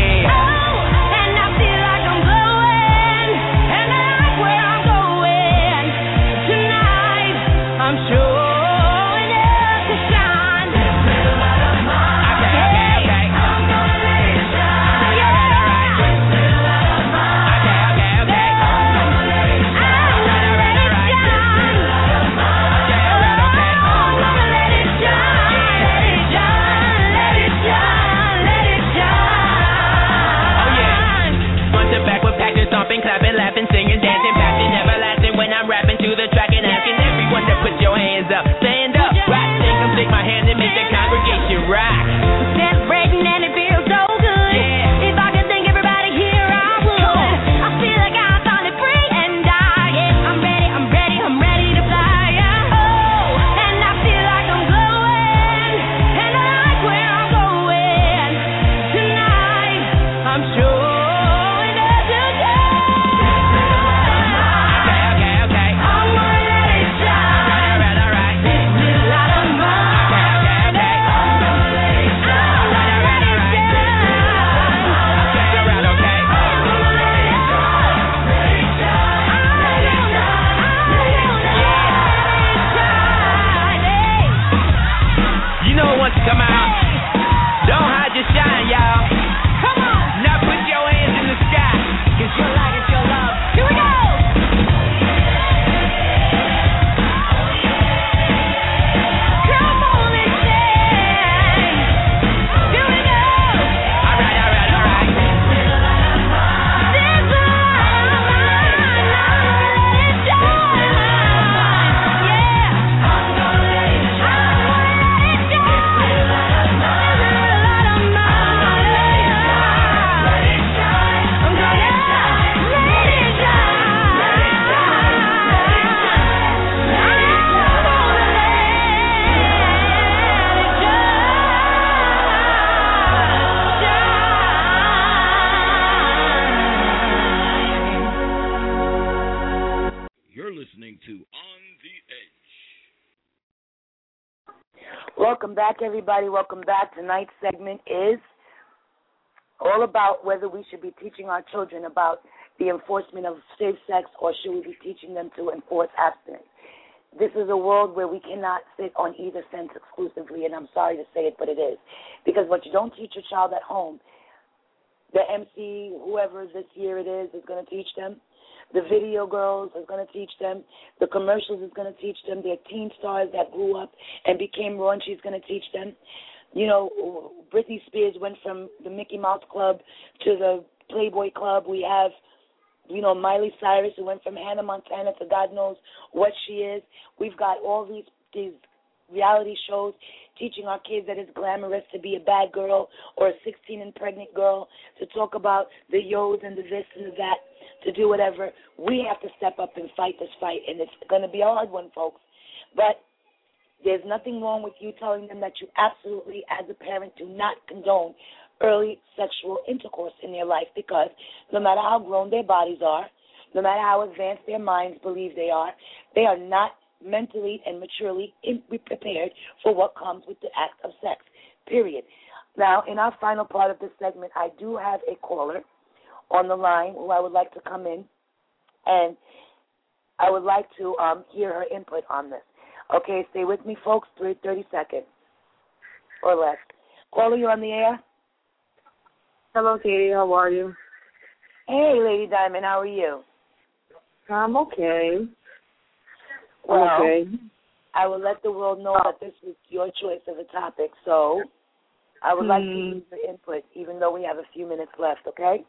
Welcome back, everybody. Welcome back. Tonight's segment is all about whether we should be teaching our children about the enforcement of safe sex or should we be teaching them to enforce abstinence. This is a world where we cannot sit on either fence exclusively, and I'm sorry to say it, but it is. Because what you don't teach your child at home, the MC, whoever this year it is going to teach them. The video girls is going to teach them. The commercials is going to teach them. Their teen stars that grew up and became raunchy is going to teach them. You know, Britney Spears went from the Mickey Mouse Club to the Playboy Club. We have, you know, Miley Cyrus, who went from Hannah Montana to God knows what she is. We've got all these reality shows teaching our kids that it's glamorous to be a bad girl or a 16 and pregnant girl, to talk about the yos and the this and the that, to do whatever. We have to step up and fight this fight, and it's going to be a hard one, folks. But there's nothing wrong with you telling them that you absolutely, as a parent, do not condone early sexual intercourse in their life, because no matter how grown their bodies are, no matter how advanced their minds believe they are not mentally and maturely prepared for what comes with the act of sex, period. Now, in our final part of this segment, I do have a caller on the line who I would like to come in, and I would like to hear her input on this. Okay, stay with me, folks, 30 seconds or less. Caller, you on the air? Hello, Katie. How are you? Hey, Lady Diamond. How are you? I'm okay. Well, okay. I will let the world know that this was your choice of a topic, so I would like to use your input, even though we have a few minutes left, okay?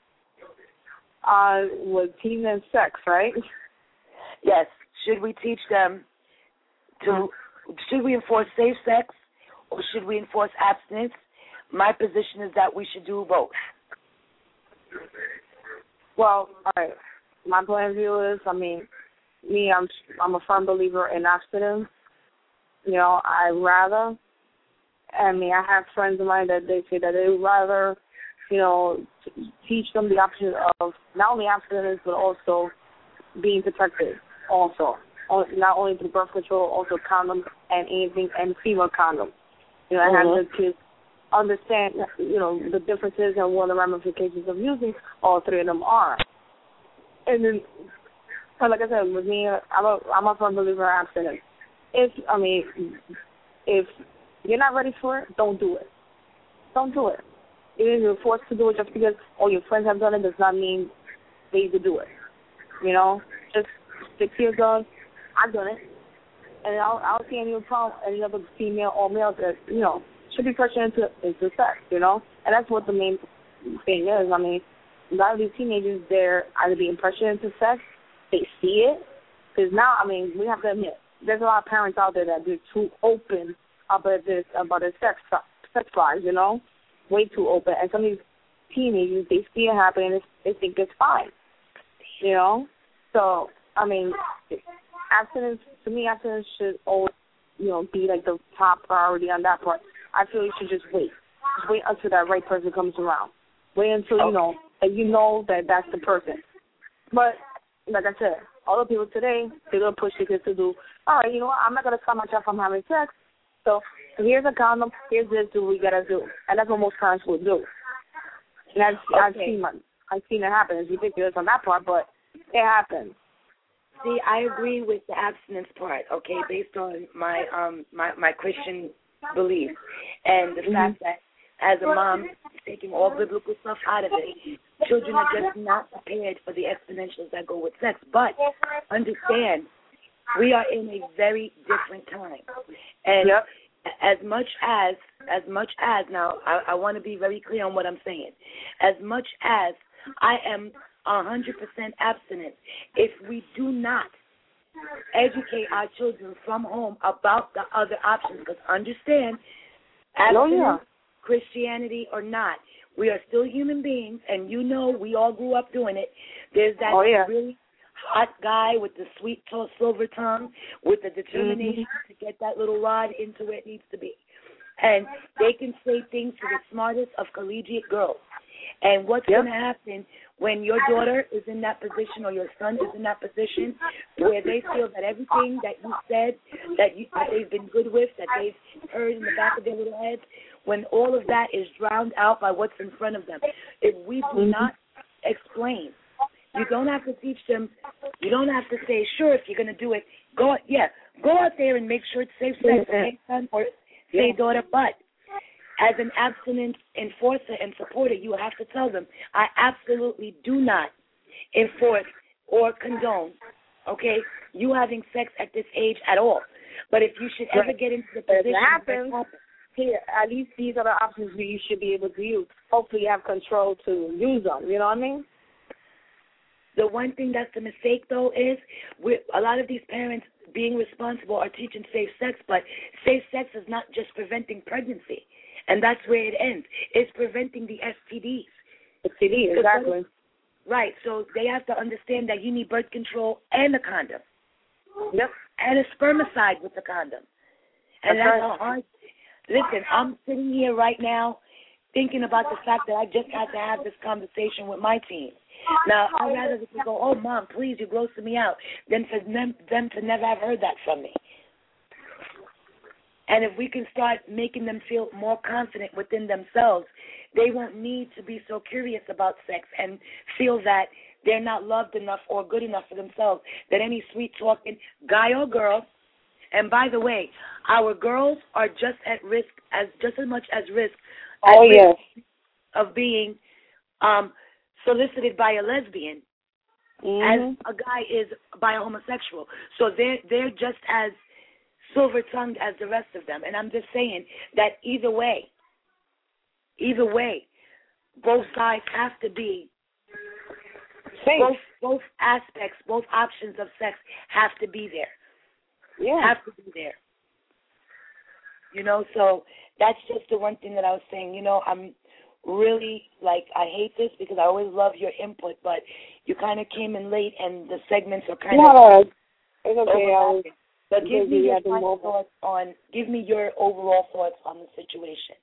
With teen and sex, right? Yes. Should we teach them should we enforce safe sex or should we enforce abstinence? My position is that we should do both. Well, all right. My point of view is, I'm a firm believer in abstinence. You know, I have friends of mine that they say that they would rather, you know, teach them the option of not only abstinence but also being protected also. Not only through birth control, also condoms and anything, and female condoms. You know, I have the kids understand, you know, the differences and what the ramifications of using all three of them are. And then, like I said, with me, I'm a firm believer in abstinence. If you're not ready for it, don't do it. Don't do it. Even if you're forced to do it just because all your friends have done it does not mean they need to do it. You know, just stick to your guns. I've done it. And I don't see any problem, any other female or male that, you know, should be pressured into sex, you know? And that's what the main thing is. I mean, a lot of these teenagers, they're either being pressured into sex, they see it. Because now, I mean, we have to admit, there's a lot of parents out there that they're too open about their sex lives, you know? Way too open. And some of these teenagers, they see it happen and they think it's fine, you know? So, I mean, abstinence should always, you know, be like the top priority on that part. I feel you should just wait. Just wait until that right person comes around. Wait until, you know that that's the person. But, like I said, all the people today, they're going to push the kids to do, all right, you know what, I'm not going to stop my child from having sex. So here's a condom, here's this, do we got to do. And that's what most parents will do. And I've seen it happen. It's ridiculous on that part, but it happens. See, I agree with the abstinence part, okay, based on my my Christian beliefs and the fact that as a mom, taking all biblical stuff out of it, children are just not prepared for the exponentials that go with sex. But understand, we are in a very different time, and as much as now, I want to be very clear on what I'm saying. As much as I am 100% abstinent, if we do not educate our children from home about the other options, because understand, abstinence, Christianity or not, we are still human beings, and you know we all grew up doing it. There's that really hot guy with the sweet silver tongue with the determination to get that little rod into where it needs to be. And they can say things to the smartest of collegiate girls. And what's going to happen when your daughter is in that position or your son is in that position where they feel that everything that you said, that they've been good with, that they've heard in the back of their little heads when all of that is drowned out by what's in front of them. If we do not explain, you don't have to teach them. You don't have to say, sure, if you're going to do it, go out there and make sure it's safe sex, okay, son, or say daughter, but as an abstinence enforcer and supporter, you have to tell them, I absolutely do not enforce or condone, okay, you having sex at this age at all. But if you should ever get into the position here, at least these are the options you should be able to use. Hopefully you have control to use them, you know what I mean? The one thing that's the mistake, though, is a lot of these parents being responsible are teaching safe sex, but safe sex is not just preventing pregnancy. And that's where it ends. It's preventing the STDs. STDs, exactly. Right. So they have to understand that you need birth control and a condom. Yep. And a spermicide with the condom. And that's a hard. Listen, I'm sitting here right now thinking about the fact that I just had to have this conversation with my team. Now, I'd rather they go, oh, Mom, please, you're grossing me out, than for them to never have heard that from me. And if we can start making them feel more confident within themselves, they won't need to be so curious about sex and feel that they're not loved enough or good enough for themselves, that any sweet-talking guy or girl, and by the way, our girls are just as much at risk of being solicited by a lesbian as a guy is by a homosexual. So they're just as silver-tongued as the rest of them. And I'm just saying that either way, both sides have to be safe. Both aspects, both options of sex have to be there. Yeah. Have to be there. You know, so that's just the one thing that I was saying. You know, I'm really, I hate this because I always love your input, but you kind of came in late and the segments are kind of it's okay. But give me your overall thoughts on the situation.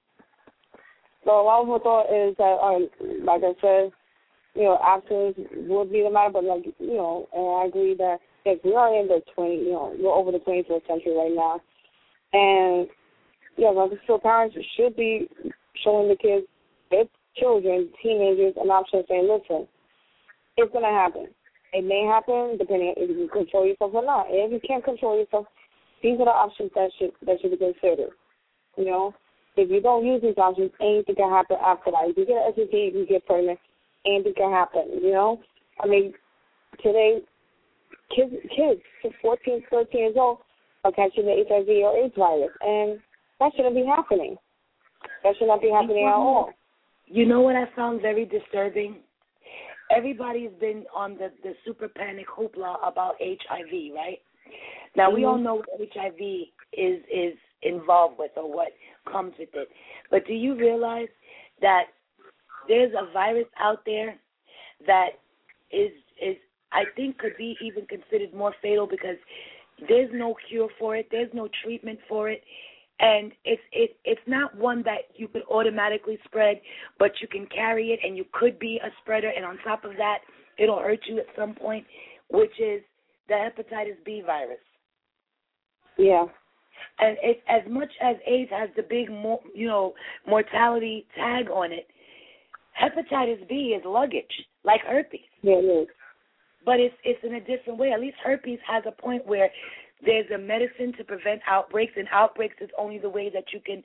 So my overall thought is that, like I said, you know, actors would be the matter, but and I agree that we are in the we're over the 21st century right now, and so parents should be showing the kids, their children, teenagers, an option, saying, listen, it's going to happen. It may happen depending on if you can control yourself or not. And if you can't control yourself, these are the options that should be considered. You know, if you don't use these options, anything can happen after that. If you get an STD, if you get pregnant, anything can happen. You know, I mean, today, kids, 14, 13 years old, are catching the HIV or AIDS virus, and that shouldn't be happening. That should not be happening at all. You know what I found very disturbing? Everybody's been on the super panic hoopla about HIV, right? Now, we all know what HIV is involved with or what comes with it. But do you realize that there's a virus out there that is I think could be even considered more fatal because there's no cure for it, there's no treatment for it, and it's not one that you could automatically spread, but you can carry it and you could be a spreader, and on top of that, it'll hurt you at some point, which is the hepatitis B virus. Yeah. And as much as AIDS has the big, mortality tag on it, hepatitis B is luggage, like herpes. Yeah, it is. But it's in a different way. At least herpes has a point where there's a medicine to prevent outbreaks, and outbreaks is only the way that you can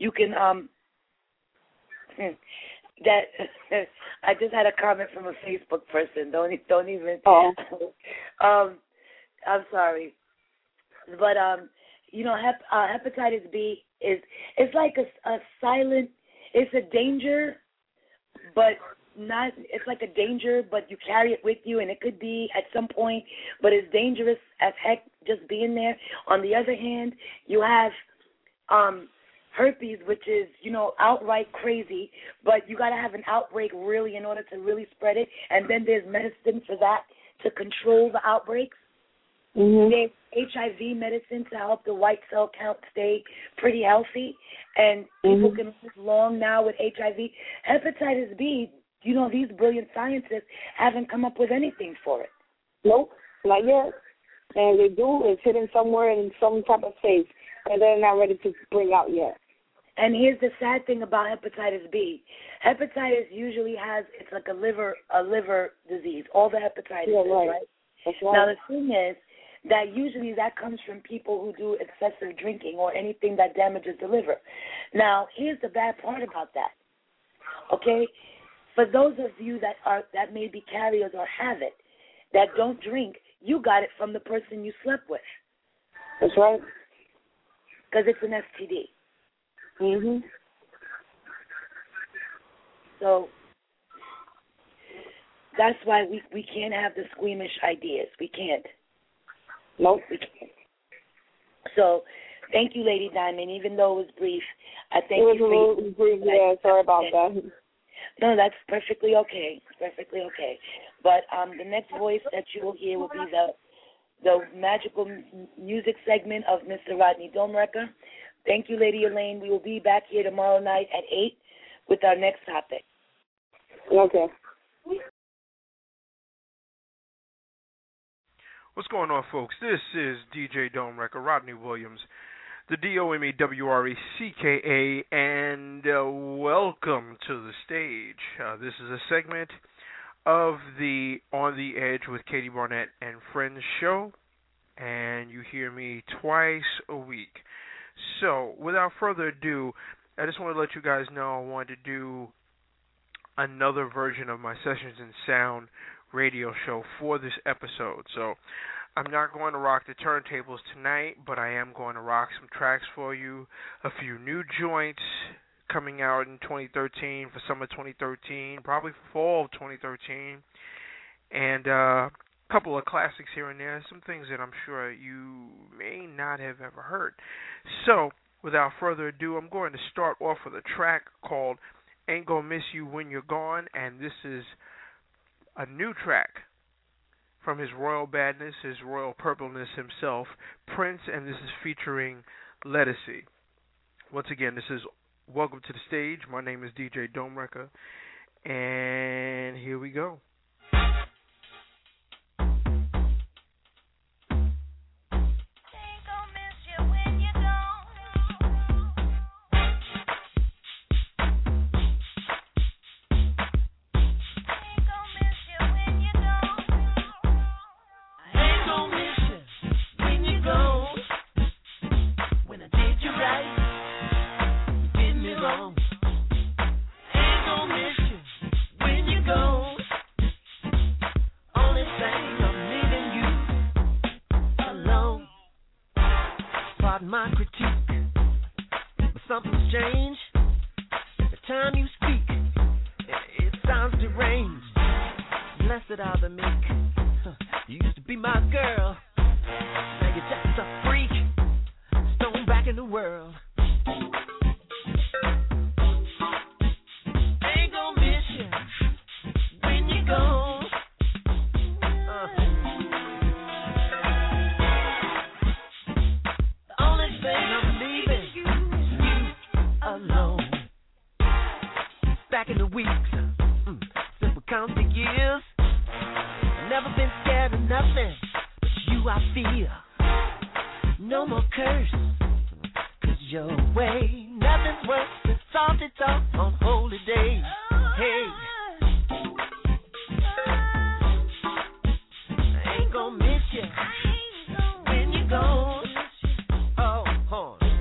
that I just had a comment from a Facebook person. Don't even. Oh. I'm sorry, but hepatitis B it's like a silent. It's a danger, but not. It's like a danger, but you carry it with you, and it could be at some point, but it's dangerous as heck just being there. On the other hand, you have herpes, which is, outright crazy, but you got to have an outbreak really in order to really spread it, and then there's medicine for that to control the outbreaks. Mm-hmm. There's HIV medicine to help the white cell count stay pretty healthy, and people can live long now with HIV. Hepatitis B, these brilliant scientists haven't come up with anything for it. Nope, not yet. And they do, it's hidden somewhere in some type of safe. and they're not ready to bring out yet. And here's the sad thing about hepatitis B. Hepatitis usually it's like a liver disease. All the hepatitis right? That's right. Now the thing is that usually that comes from people who do excessive drinking or anything that damages the liver. Now here's the bad part about that. Okay, for those of you that may be carriers or have it, that don't drink, you got it from the person you slept with. That's right. Because it's an STD. Mhm. So that's why we can't have the squeamish ideas. We can't. Nope. We can't. So thank you, Lady Diamond. Even though it was brief, I thank you for it was a little brief. Yeah, sorry about that. No, that's perfectly okay. It's perfectly okay. But the next voice that you will hear will be the magical music segment of Mr. Rodney Domrecker. Thank you, Lady Elaine. We will be back here tomorrow night at 8 with our next topic. Okay. What's going on, folks? This is DJ Domrecker, Rodney Williams, the DOMEWRECKA, and welcome to the stage. This is a segment of the On the Edge with Katie Barnett and Friends show, and you hear me twice a week. So, without further ado, I just want to let you guys know I wanted to do another version of my Sessions in Sound radio show for this episode. So, I'm not going to rock the turntables tonight, but I am going to rock some tracks for you, a few new joints coming out in 2013, for summer 2013, probably for fall of 2013, and a couple of classics here and there, some things that I'm sure you may not have ever heard. So, without further ado, I'm going to start off with a track called Ain't Gonna Miss You When You're Gone, and this is a new track from his royal badness, his royal purpleness himself, Prince, and this is featuring Lettucey. Once again, this is Welcome to the Stage. My name is DJ Domrecker, and here we go. My critique, but something's changed. The time you speak, it sounds deranged. Blessed are the meek. You used to be my girl, now you're just a freak. Stone back in the world. Ain't gonna miss you when you go. Back in the weeks, simple count the years. Never been scared of nothing, but you I fear. No more curse, 'cause your way, nothing's worse than salty talk on holy days. Hey, I ain't gonna miss you when you go. Oh, hold on.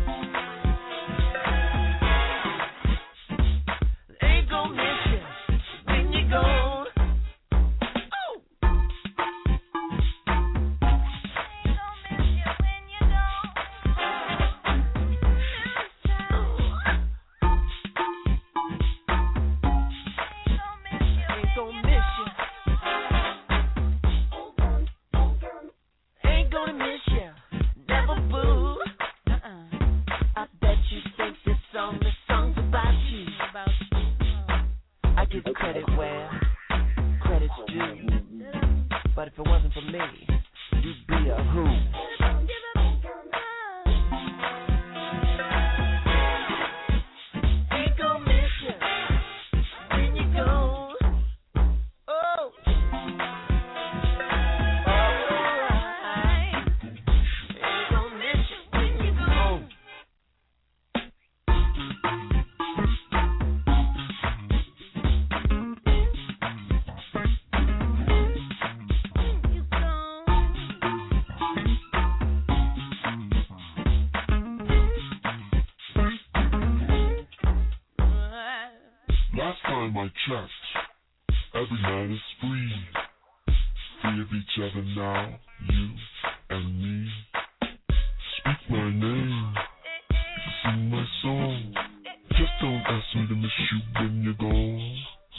Last time I checked, every man is free. Free of each other now, you and me. Speak my name, sing my song. Just don't ask me to miss you when you're gone.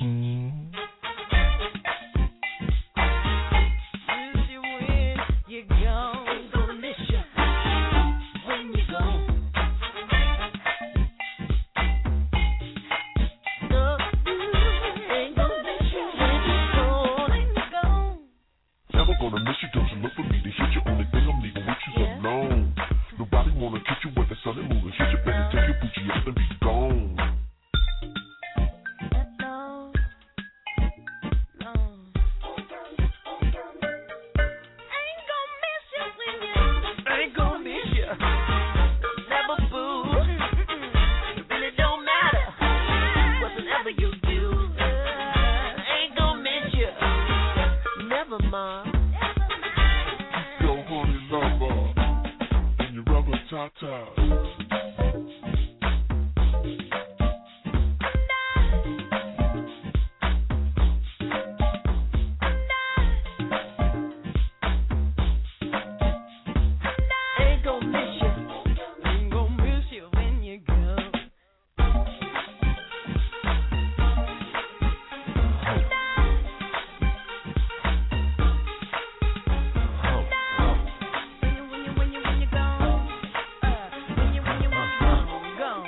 Miss you when you're gone. Ain't gonna miss you when you're gone. Ain't gonna miss you when you're gone. Never gonna miss you, don't you look for me to hit you. Only thing I'm leaving with you's alone. Nobody wanna kiss you with the sun and moon. Hit you better take your Gucci up and be gone. Ain't gonna miss you. Never boo. It really don't matter. Whatever you do. Ain't gonna miss you. Never mind. Yo, honey lover, and your rubber tatas. Ain't gonna miss you. Ain't gonna miss you when you go. When you gone. When you gone.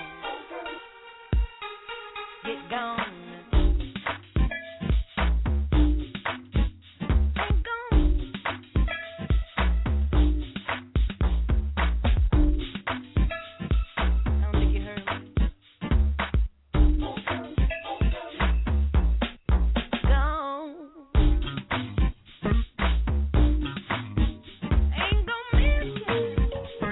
Get gone. Ain't gone. I don't think you heard me. Gone. Ain't gonna miss you.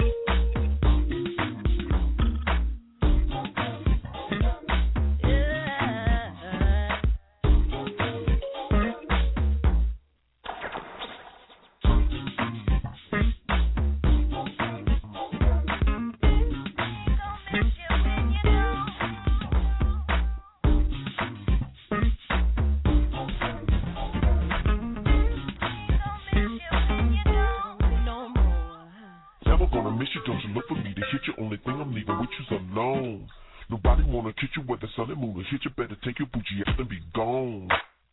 Never gonna miss you, don't you look for me to hit you. Only thing I'm leaving with you's alone. Nobody wanna kiss you with the sun and moon. Hit you better take your Gucci up and be gone.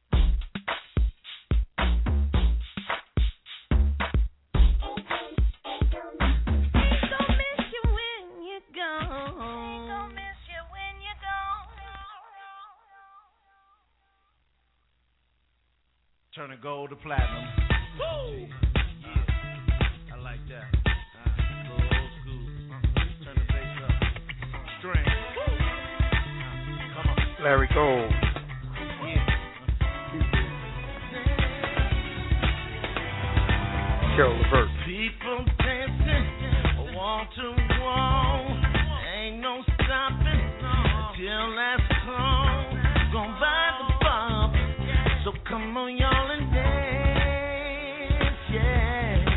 Turn the gold to platinum. Yeah, I like that. A little old school. Turn the bass up. String. Come on. Larry Gold. Carol Levert. People dancing, wall to wall. Ain't no stopping until last call. Gonna buy the bob, so come on y'all and dance, yeah.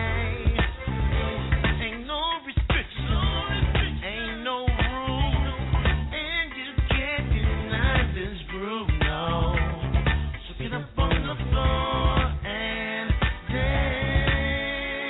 Ain't no restriction, ain't no rule, and you can't deny this groove, no. So get up on the floor and dance.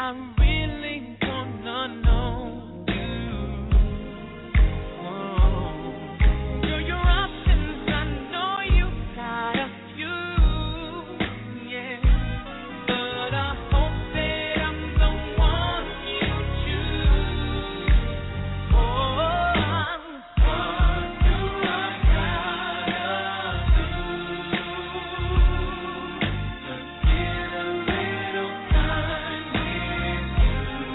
really wanna know you. Do your options, I know you got a few, yeah. But I hope that I'm the one you choose. Oh, what do I gotta do to get a little time with you?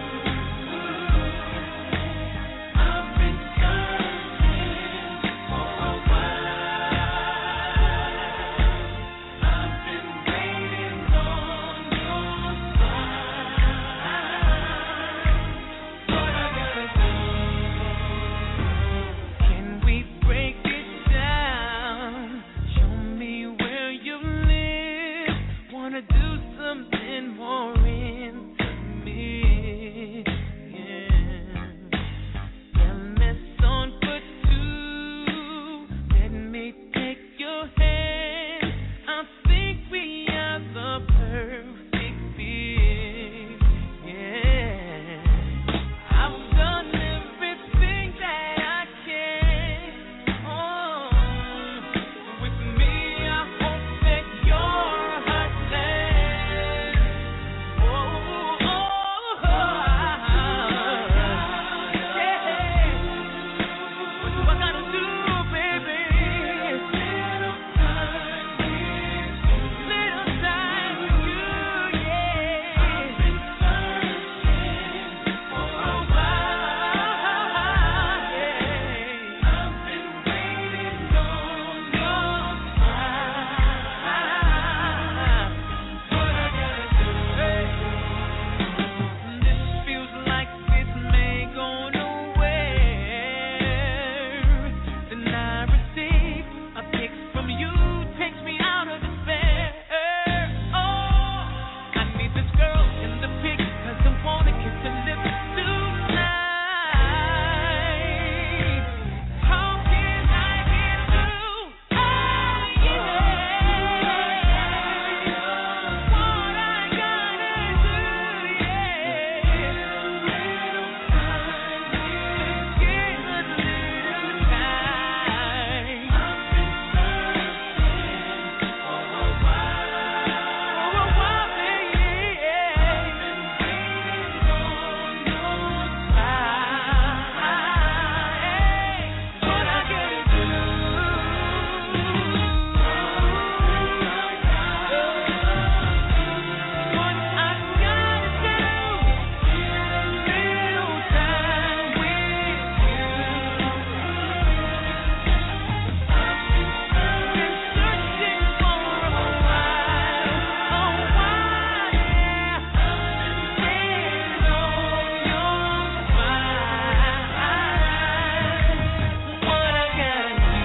I've been searching for a while. I've been waiting on your side. What I gotta do? Can we break it down? Show me where you live. Wanna do something more intimate. Yeah. Let's on for two. Let me take your hand. I think we are the perfect fit. Yeah. I've done everything that I can. Oh, with me, I hope that your heart lasts. Oh, yeah. What do I gotta do, baby? Little time with you. Little time with you, yeah. I've been searching for a while, yeah. I've been waiting on your side. What I gotta do? This feels like this may go nowhere. Then I receive a pic from you, takes me out of despair. Oh, I need this girl in the pic, 'cause I wanna kiss her lips tonight. How can I get through? Oh, yeah. What I gotta do, yeah. Little time to get a little time. I've been searching for a while, baby. I've been waiting on your side. What I gotta do? What I gotta do? Little time with you. I've been searching for a while, yeah. I've been waiting on your side. What I gotta do?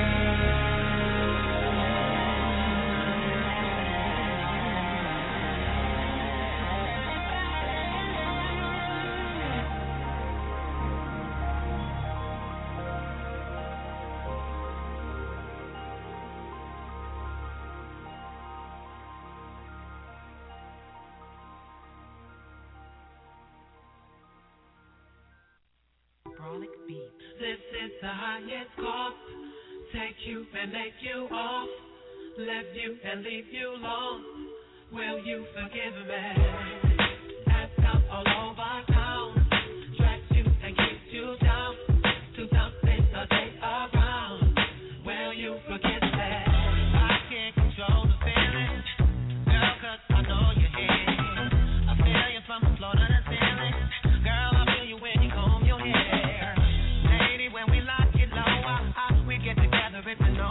This is the highest cost. Take you and make you off. Left you and leave you lost. Will you forgive me? Ask out all over town. Drag you and keep you down. 2,000 a day around. Will you forgive me? I can't control the feeling, girl, 'cause I know you're here. I feel you from the floor to the ceiling. Girl, I feel you when you comb your hair. Lady, when we lock it low, we get together, it's an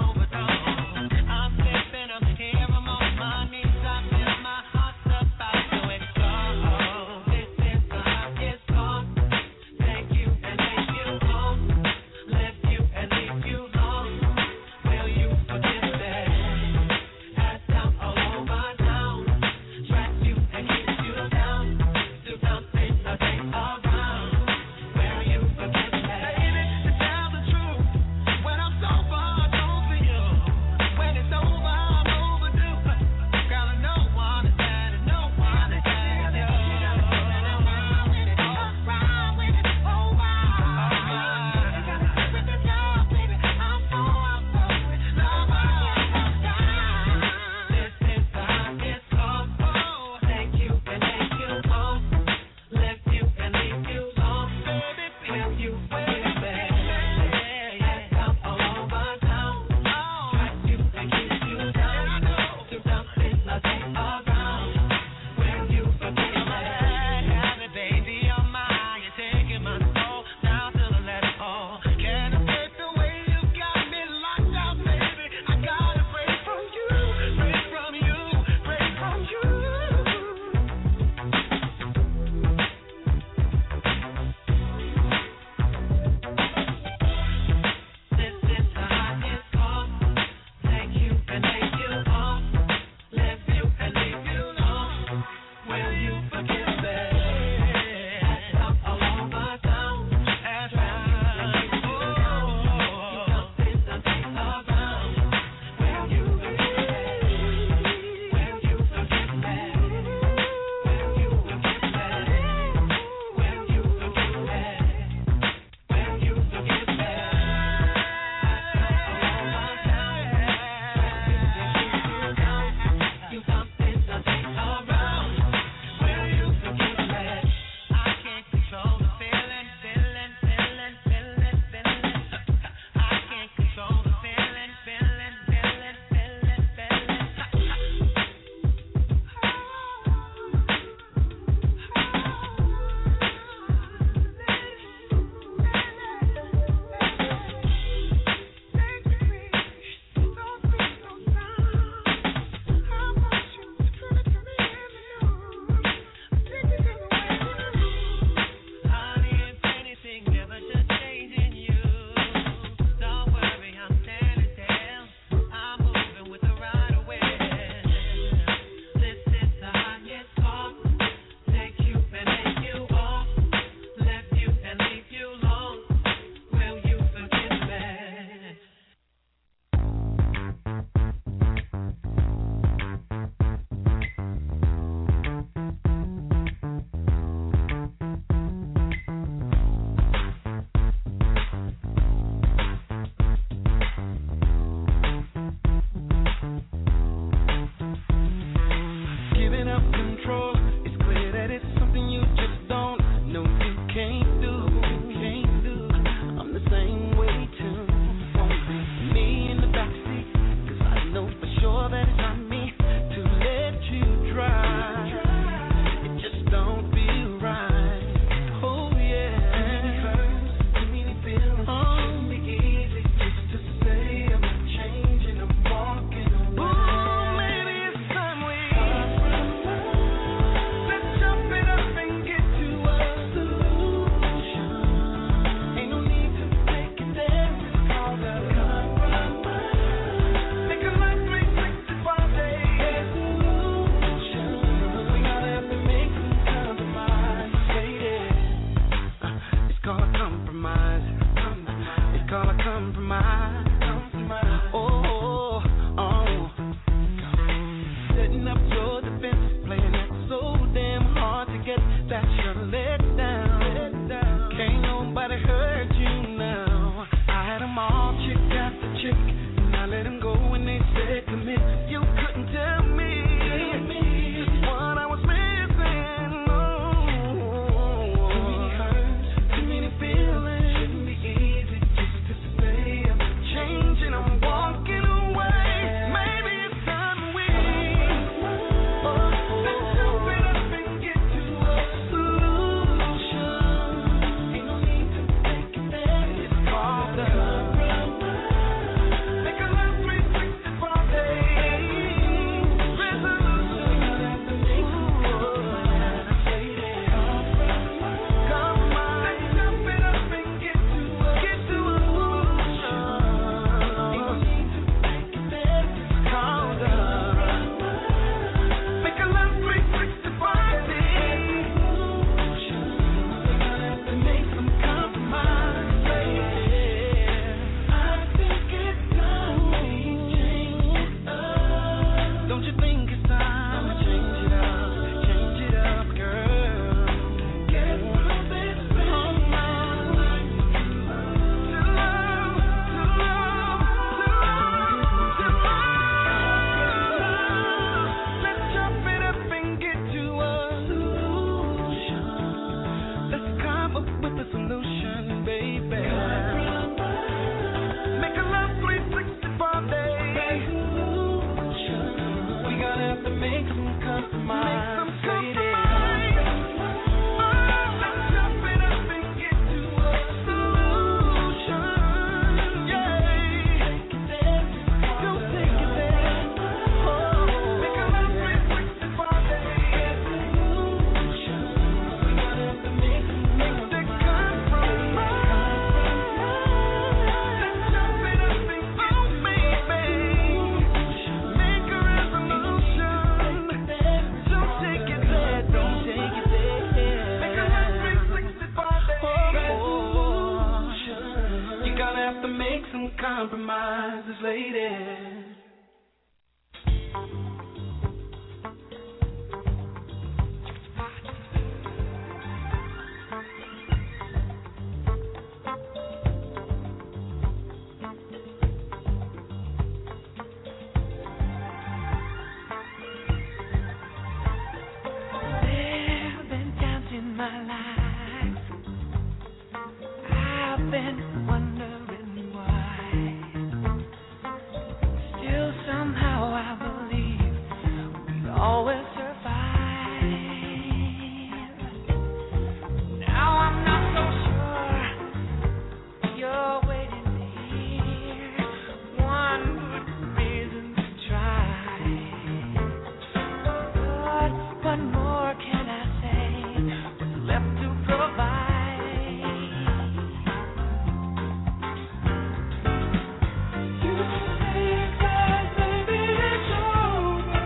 overdose. I'm slipping, I'm here, I'm on my knees, I feel my heart's about to explode. compromise this lady. There've been times in my life I've been wondering why. Still somehow I believe we'll always survive. Now I'm not so sure you're waiting to hear one good reason to try. But what more can I say? What's left to provide? You think that maybe it's over,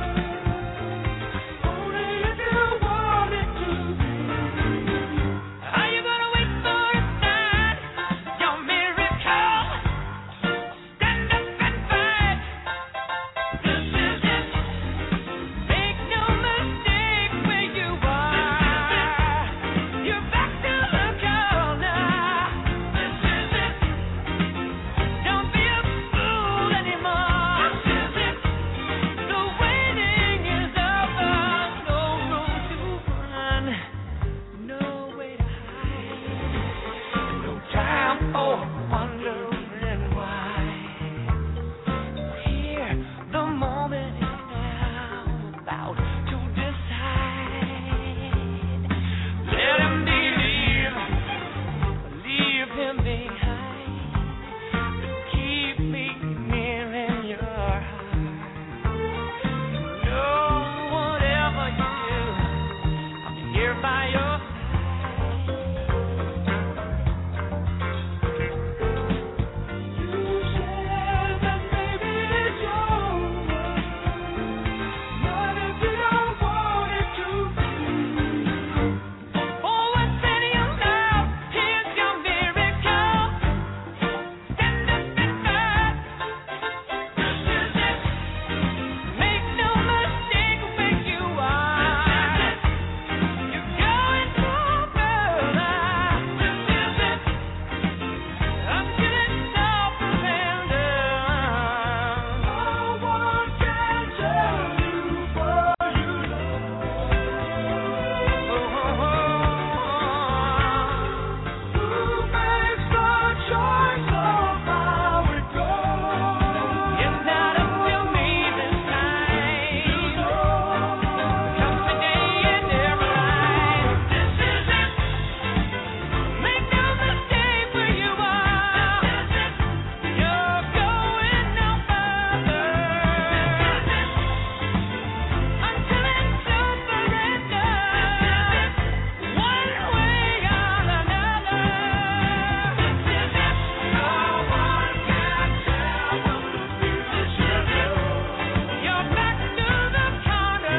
only if you want it to be. Are you gonna wait for a sign, your miracle? Stand up and fight. This is it. Make no mistake where you are. You're back to the corner. This is it. Don't be a fool anymore. This is it. The waiting is over. No room to run. No way to hide. No time for wondering why. Here, the moment is now, about to decide. Let him believe, leave him behind. Keep me near in your heart. No, whatever you do, I'm here by your said that maybe it's over, but if you don't want it to be. For what's in your love, here's your miracle. Stand up and fight. This is it. Make no mistake where you are. You're going no further. This is it. I'm getting so surrender. No one can tell you what you love. Who makes the choice of how it goes? It's not up to me this time. Come the day and every night. This is it. Make no mistake where you are. You're going no further. Until it's surrender. One way or another. No one can tell what the future holds. You're back to the corner.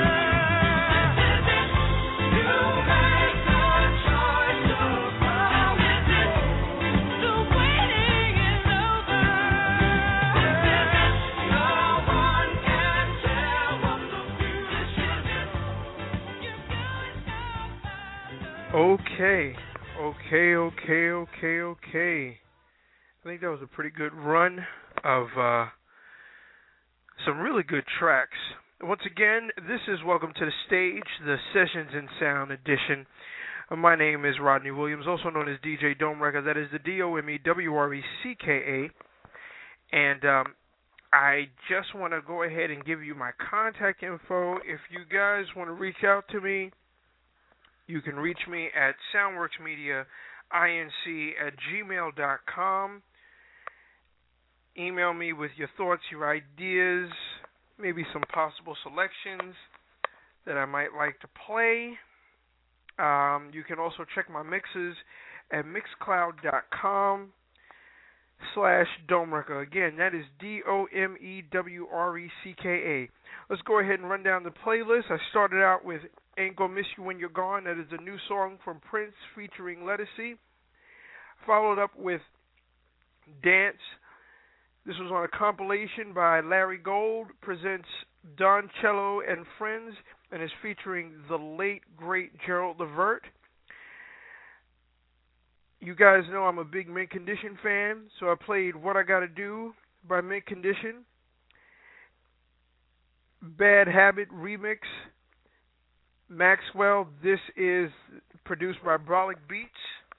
You make the choice of how it goes. The waiting is over. No one can tell what the future holds. You're going no further. Okay. I think that was a pretty good run of some really good tracks. Once again, this is Welcome to the Stage, the Sessions in Sound edition. My name is Rodney Williams, also known as DJ Dome Wrecka. That is the DOMEWRECKA. And I just want to go ahead and give you my contact info. If you guys want to reach out to me, you can reach me at soundworksmediainc@gmail.com. Email me with your thoughts, your ideas, maybe some possible selections that I might like to play. You can also check my mixes at mixcloud.com/DomeWrecka. Again, that is DOMEWRECKA. Let's go ahead and run down the playlist. I started out with Ain't Gonna Miss You When You're Gone. That is a new song from Prince featuring Lettucey. Followed up with Dance. This was on a compilation by Larry Gold, presents Don Cello and Friends, and is featuring the late, great Gerald Levert. You guys know I'm a big Mint Condition fan, so I played What I Gotta Do by Mint Condition. Bad Habit remix. Maxwell, this is produced by Brolic Beats.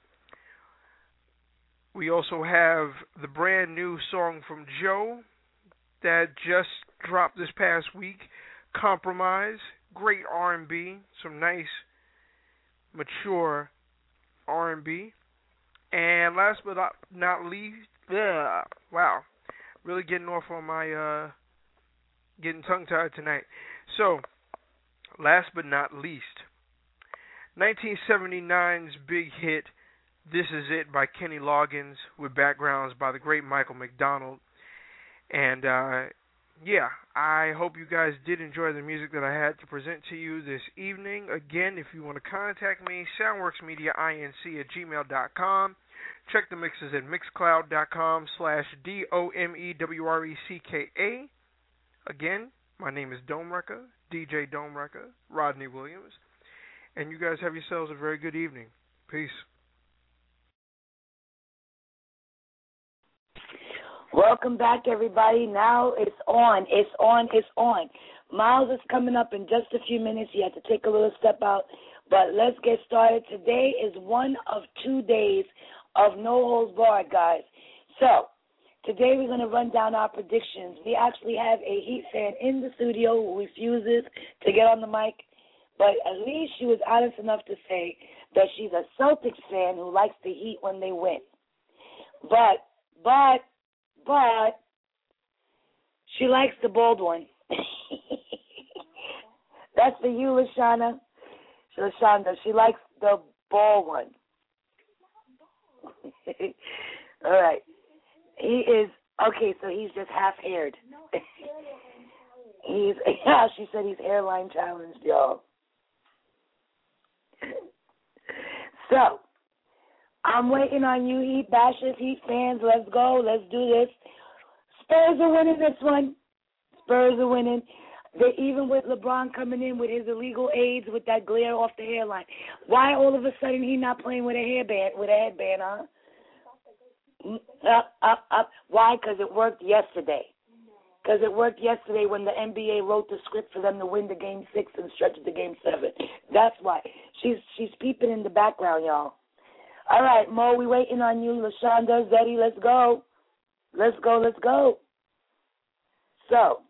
We also have the brand new song from Joe that just dropped this past week, Compromise. Great R&B, some nice, mature R&B. And last but not least, wow, really getting off on my, getting tongue-tied tonight. So, last but not least, 1979's big hit, This Is It by Kenny Loggins, with backgrounds by the great Michael McDonald. And, yeah, I hope you guys did enjoy the music that I had to present to you this evening. Again, if you want to contact me, soundworksmediainc@gmail.com. Check the mixes at mixcloud.com/DOMEWRECKA. Again, my name is Dome Wrecker, DJ Dome Wrecker, Rodney Williams. And you guys have yourselves a very good evening. Peace. Welcome back, everybody. Now it's on. It's on. It's on. Miles is coming up in just a few minutes. He had to take a little step out. But let's get started. Today is one of 2 days of No Holds Barred, guys. So, today we're going to run down our predictions. We actually have a Heat fan in the studio who refuses to get on the mic. But at least she was honest enough to say that she's a Celtics fan who likes the Heat when they win. But she likes the bald one. That's for you, LaShonda. LaShonda, she likes the bald one. All right. He is, okay, so he's just half-haired. She said he's hairline challenged, y'all. So, I'm waiting on you, Heat bashers, Heat fans. Let's go. Let's do this. Spurs are winning this one. Spurs are winning. Even with LeBron coming in with his illegal aids with that glare off the hairline. Why all of a sudden he not playing with a headband, huh? Up. Why? Because it worked yesterday. Because it worked yesterday when the NBA wrote the script for them to win the Game 6 and stretch it to Game 7. That's why. She's peeping in the background, y'all. All right, Mo, we waiting on you. LaShonda, Zeddy, let's go. Let's go. So,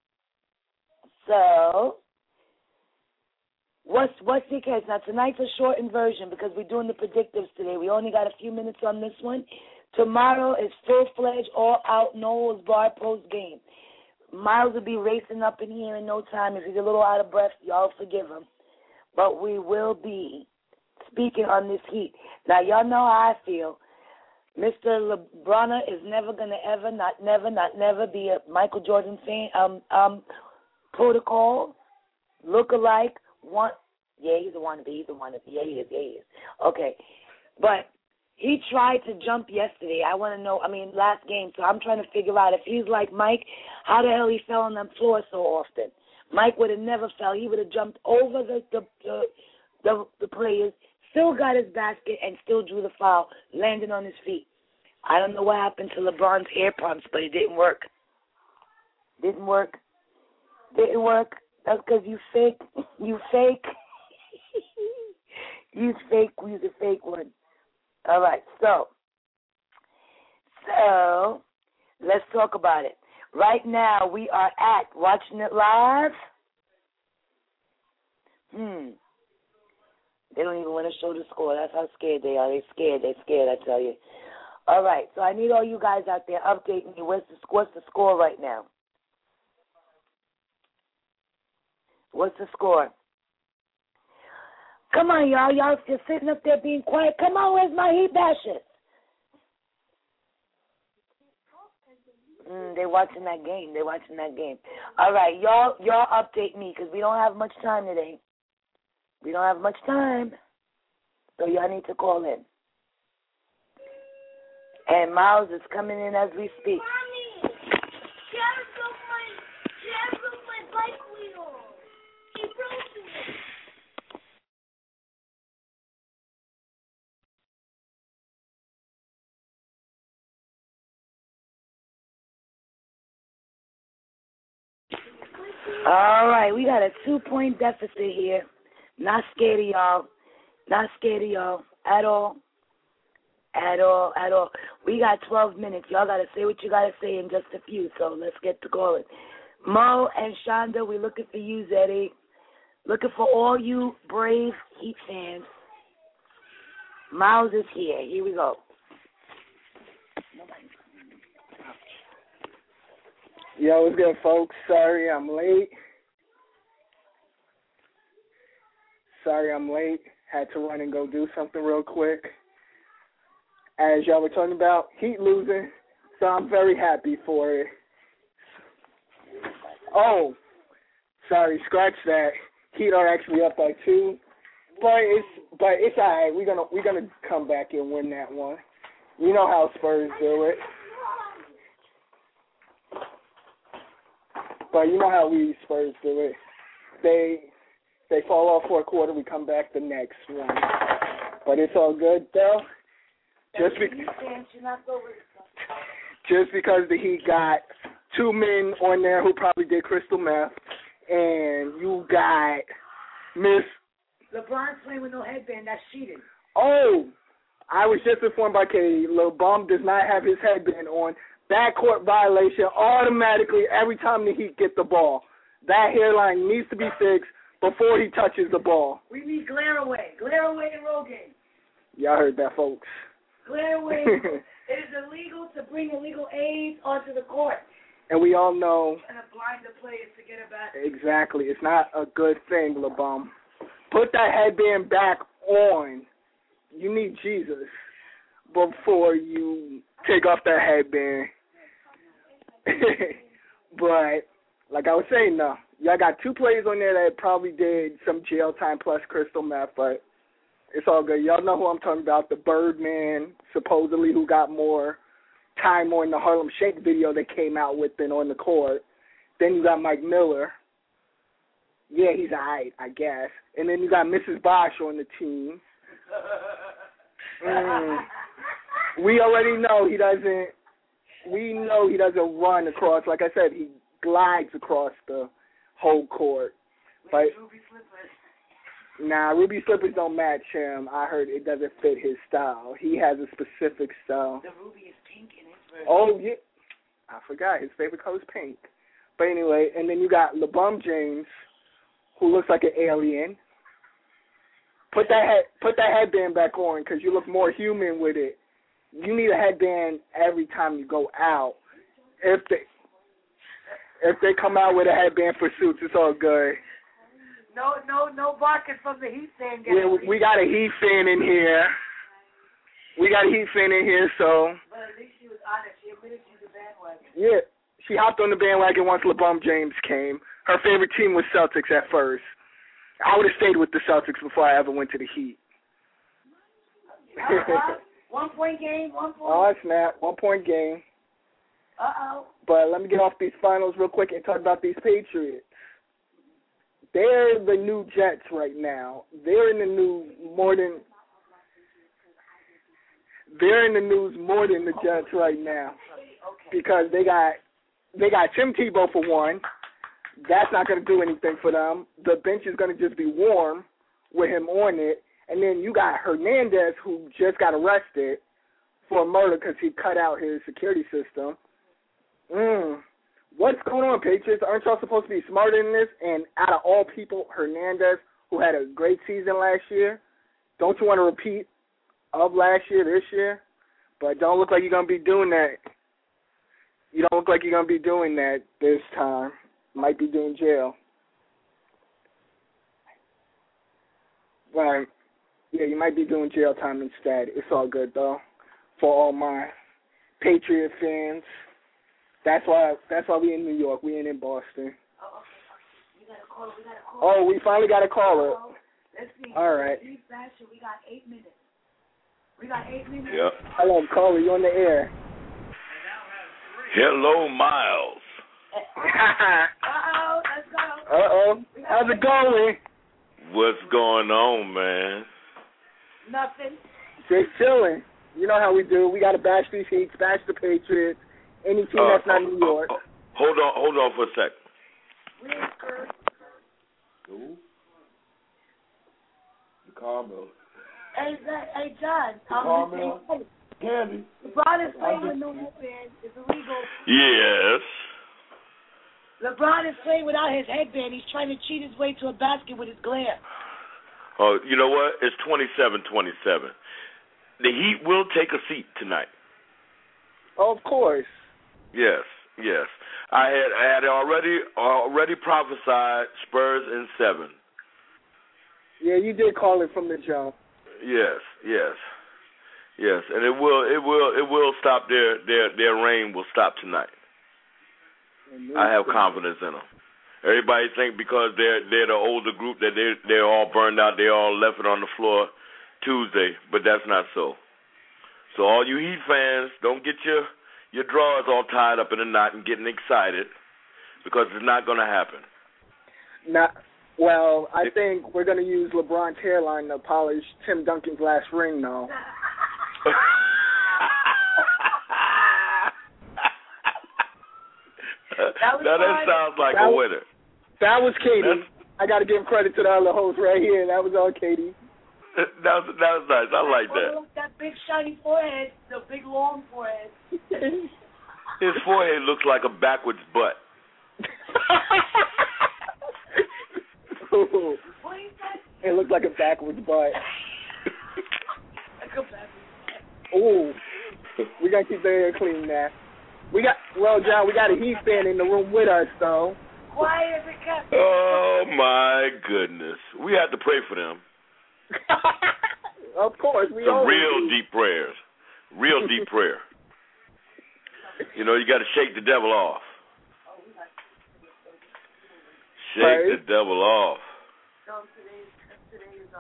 what's the case? Now, tonight's a shortened version because we're doing the predictives today. We only got a few minutes on this one. Tomorrow is full-fledged, all-out, no holds barred post-game. Miles will be racing up in here in no time. If he's a little out of breath, y'all forgive him. But we will be speaking on this Heat. Now, y'all know how I feel. Mr. LeBron is never going to ever, not never be a Michael Jordan fan. Protocol, look-alike, he's a wannabe. Yeah, he is. Okay. But he tried to jump yesterday. I want to know, last game, so I'm trying to figure out if he's like Mike, how the hell he fell on that floor so often. Mike would have never fell. He would have jumped over the players, still got his basket, and still drew the foul, landing on his feet. I don't know what happened to LeBron's air pumps, but it didn't work. Didn't work. That's because you fake. You fake. You's a fake one. All right, so let's talk about it. Right now, we are at watching it live. They don't even want to show the score. That's how scared they are. They're scared, I tell you. All right, so I need all you guys out there updating me. What's the score right now? What's the score? Come on, y'all. Y'all just sitting up there being quiet. Come on, where's my Heat bashers? They're watching that game. All right, y'all update me because we don't have much time today. We don't have much time. So y'all need to call in. And Miles is coming in as we speak. All right, we got a 2-point deficit here. Not scared of y'all. Not scared of y'all at all. At all, at all. We got 12 minutes. Y'all got to say what you got to say in just a few, so let's get to calling. Mo and Shonda, we're looking for you, Zeddy. Looking for all you brave Heat fans. Miles is here. Here we go. Yo, what's good, folks? Sorry I'm late. Had to run and go do something real quick. As y'all were talking about, Heat losing, so I'm very happy for it. Oh, sorry, scratch that. Heat are actually up by 2, but it's alright. We're gonna come back and win that one. You know how Spurs do it. But you know how we Spurs do it. They fall off for a quarter, we come back the next one. But it's all good though. Just because the Heat got 2 men on there who probably did crystal meth, and you got Miss LeBron's playing with no headband. That's cheating. Oh, I was just informed by Katie. LeBron does not have his headband on. Backcourt violation automatically every time the Heat get the ball. That hairline needs to be fixed before he touches the ball. We need glare away. Glare away in Rogan. Y'all heard that, folks. Glare away. It is illegal to bring illegal aids onto the court. And we all know. And to blind the players to get it back. Exactly. It's not a good thing, LeBron. Put that headband back on. You need Jesus before you take off that headband. But, like I was saying, no. Y'all got 2 players on there that probably did some jail time plus crystal meth, but it's all good. Y'all know who I'm talking about, the Birdman, supposedly, who got more time on the Harlem Shake video they came out with than on the court. Then you got Mike Miller. Yeah, he's all right, I guess. And then you got Mrs. Bosch on the team. We already know he doesn't. We know he doesn't run across. Like I said, he glides across the whole court. But Ruby slippers. Nah, Ruby slippers don't match him. I heard it doesn't fit his style. He has a specific style. The Ruby is pink in his version. Oh yeah, I forgot his favorite color is pink. But anyway, and then you got LeBron James, who looks like an alien. Put that headband back on because you look more human with it. You need a headband every time you go out. If they come out with a headband for suits, it's all good. No barking from the Heat fan. Yeah, we got a Heat fan in here. So. But at least she was honest. She admitted she was a bandwagon. Yeah, she hopped on the bandwagon once LeBron James came. Her favorite team was Celtics at first. I would have stayed with the Celtics before I ever went to the Heat. 1 point game, 1 point. Oh, snap. 1 point game. Uh-oh. But let me get off these finals real quick and talk about these Patriots. They're the new Jets right now. They're in the news more than the Jets right now. Because they got Tim Tebow for one. That's not going to do anything for them. The bench is going to just be warm with him on it. And then you got Hernandez, who just got arrested for murder because he cut out his security system. What's going on, Patriots? Aren't y'all supposed to be smarter than this? And out of all people, Hernandez, who had a great season last year, don't you want to repeat of last year this year? But don't look like you're going to be doing that. You don't look like you're going to be doing that this time. Might be doing jail. Right. Yeah, you might be doing jail time instead. It's all good, though, for all my Patriot fans. That's why we in New York. We ain't in Boston. We got a caller. Oh, we finally got a caller. Let's see. All right. We got 8 minutes. Yep. Hello, caller. You on the air. Hello, Miles. Uh-oh. Let's go. Uh-oh. How's it going? What's going on, man? Nothing. Just chilling. You know how we do. We got to bash these Heats, bash the Patriots, any team that's not New York. Hold on for a sec. Who? The Carmel. Hey, John. Carmel. Candy. LeBron is playing with no headband. It's illegal. Yes. LeBron is playing without his headband. He's trying to cheat his way to a basket with his glare. Oh, you know what? It's 27-27. The Heat will take a seat tonight. Oh, of course. Yes. I had already prophesied Spurs in 7. Yeah, you did call it from the jump. Yes, and it will stop their reign will stop tonight. I have confidence in them. Everybody think because they're the older group that they're all burned out, they all left it on the floor Tuesday, but that's not so. So all you Heat fans, don't get your drawers all tied up in a knot and getting excited because it's not going to happen. Well, I think we're going to use LeBron's hairline to polish Tim Duncan's last ring, though. That sounds like a winner. That was Katie. I got to give credit to the other host right here. That was all Katie. That was nice. I like that. That big shiny forehead, the big long forehead. His forehead looks like a backwards butt. It looks like a backwards butt. Ooh, we gotta keep the air clean now. John, we got a Heat fan in the room with us, though. Quiet as it kept. Oh my goodness, we have to pray for them. Of course, we some real deep prayers, real deep prayer. You know, you got to shake the devil off. Shake the devil off. Today's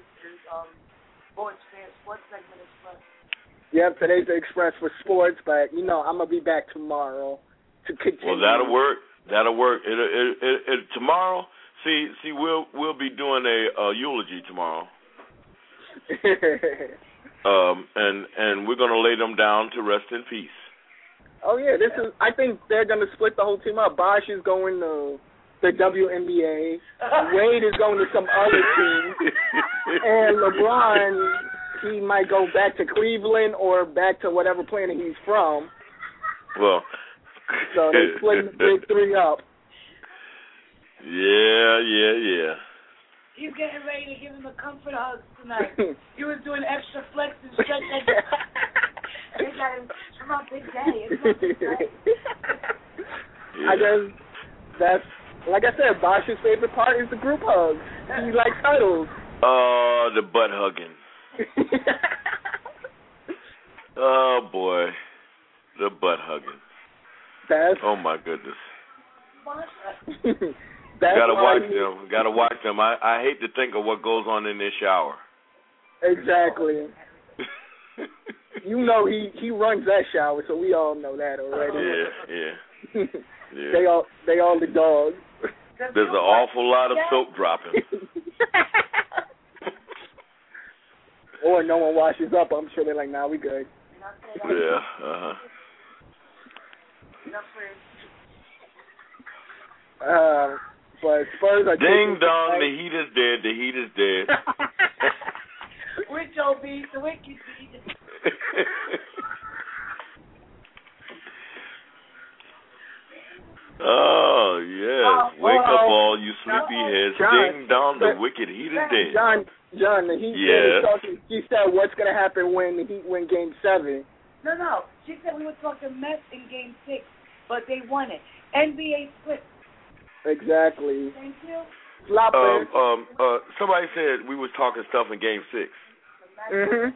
sports segment express. Yep, today's the express for sports, but I'm gonna be back tomorrow to continue. Well, that'll work. It tomorrow. See, we'll be doing a eulogy tomorrow. And we're gonna lay them down to rest in peace. Oh yeah, I think they're gonna split the whole team up. Bosh is going to the WNBA. Wade is going to some other team, and LeBron, he might go back to Cleveland or back to whatever planet he's from. Well, so they're splitting the big three up. Yeah. He's getting ready to give him a comfort hug tonight. He was doing extra flex and stretch. It's my big day. It's my big day. I guess that's, like I said, Bosh's favorite part is the group hugs. He likes huddles. Oh, the butt hugging. Oh, boy. The butt hugging. Oh, my goodness. Gotta watch them. I hate to think of what goes on in their shower. Exactly. He runs that shower, so we all know that already. Yeah. They all the dogs. There's an awful lot of soap dropping. Or no one washes up. I'm sure they're like, nah, we good. Yeah. But Spurs are ding dong. The heat is dead. With Joe B, the wicked beat. Oh, yes. Wake up, all you sleepy heads. Ding dong, the wicked heat is dead. John, the Heat is talking. She said, what's going to happen when the Heat win Game 7? No. She said we were talking mess in Game 6, but they won it. NBA split. Exactly. Thank you. Somebody said we was talking stuff in Game 6. Mhm.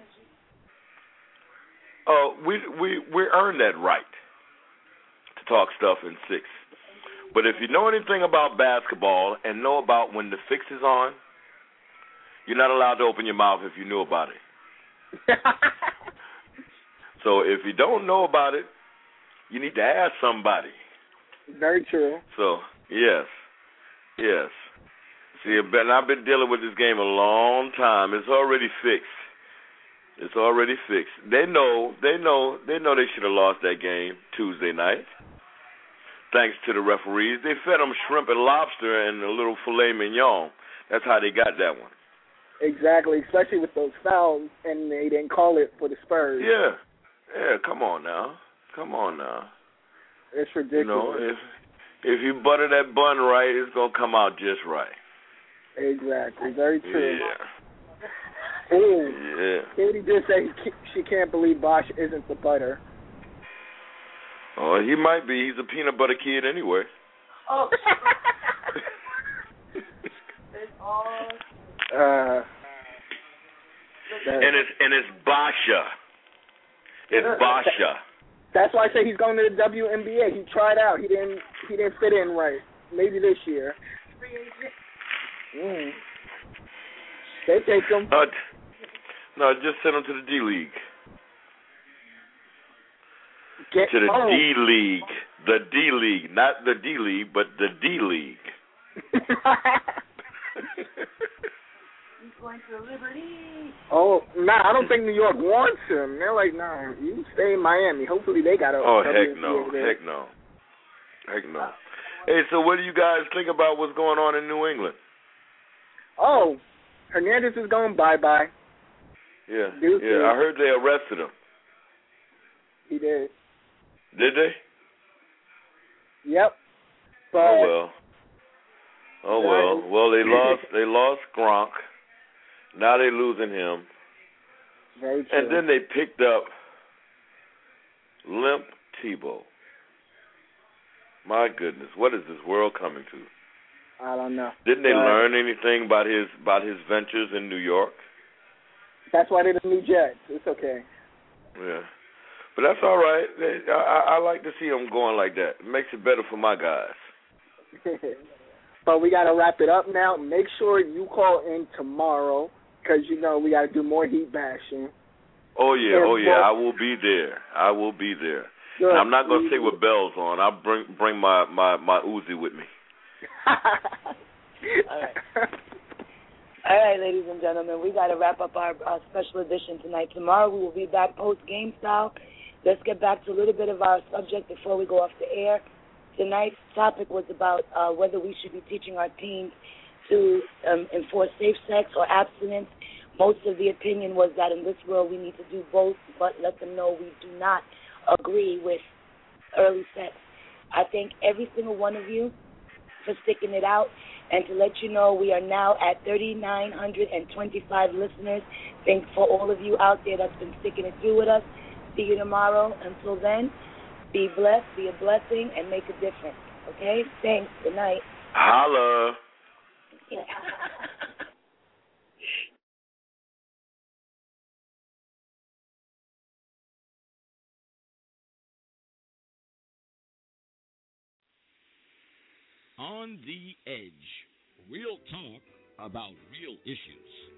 We earned that right to talk stuff in 6. But if you know anything about basketball and know about when the fix is on, you're not allowed to open your mouth if you knew about it. So if you don't know about it, you need to ask somebody. Very true. So, yes. See, I've been dealing with this game a long time. It's already fixed. They know they should have lost that game Tuesday night. thanks to the referees. They fed them shrimp and lobster and a little filet mignon. That's how they got that one. Exactly, especially with those fouls, and they didn't call it for the Spurs. Yeah, come on now. It's ridiculous. You know, if you butter that bun right, it's going to come out just right. Exactly, very true. Yeah. Ooh. Yeah. Katie did say she can't believe Bosch isn't the butter. Oh, he might be. He's a peanut butter kid anyway. Oh. And it's Basha. It's Basha. That's why I say he's going to the WNBA. He tried out. He didn't fit in right. Maybe this year. They take him. No, just send him to the D League. To the home. D League. The D League. Not the D League, but the D League. He's going to Liberty. Oh, nah, I don't think New York wants him. They're like, nah, you stay in Miami. Hopefully they got a heck no. Hey, so what do you guys think about what's going on in New England? Oh, Hernandez is going bye-bye. Yeah, I heard they arrested him. He did. Did they? Yep. But Oh well. Well, they lost Gronk. Now they're losing him. Very true. And then they picked up Limp Tebow. My goodness, what is this world coming to? I don't know. Didn't they learn anything about his ventures in New York? That's why they're the new Jets. It's okay. Yeah. But that's all right. I like to see them going like that. It makes it better for my guys. But we got to wrap it up now. Make sure you call in tomorrow because, you know, we got to do more Heat bashing. Oh, yeah. I will be there. Good. And I'm not going to stay with bells on. I'll bring my Uzi with me. All right, ladies and gentlemen, we got to wrap up our special edition tonight. Tomorrow we will be back post-game style. Let's get back to a little bit of our subject before we go off the air. Tonight's topic was about whether we should be teaching our teens to enforce safe sex or abstinence. Most of the opinion was that in this world we need to do both, but let them know we do not agree with early sex. I thank every single one of you for sticking it out, and to let you know we are now at 3,925 listeners. Thanks for all of you out there that's been sticking it through with us. See you tomorrow. Until then, be blessed, be a blessing, and make a difference. Okay? Thanks. Good night. Holla. On the Edge. Real talk about real issues.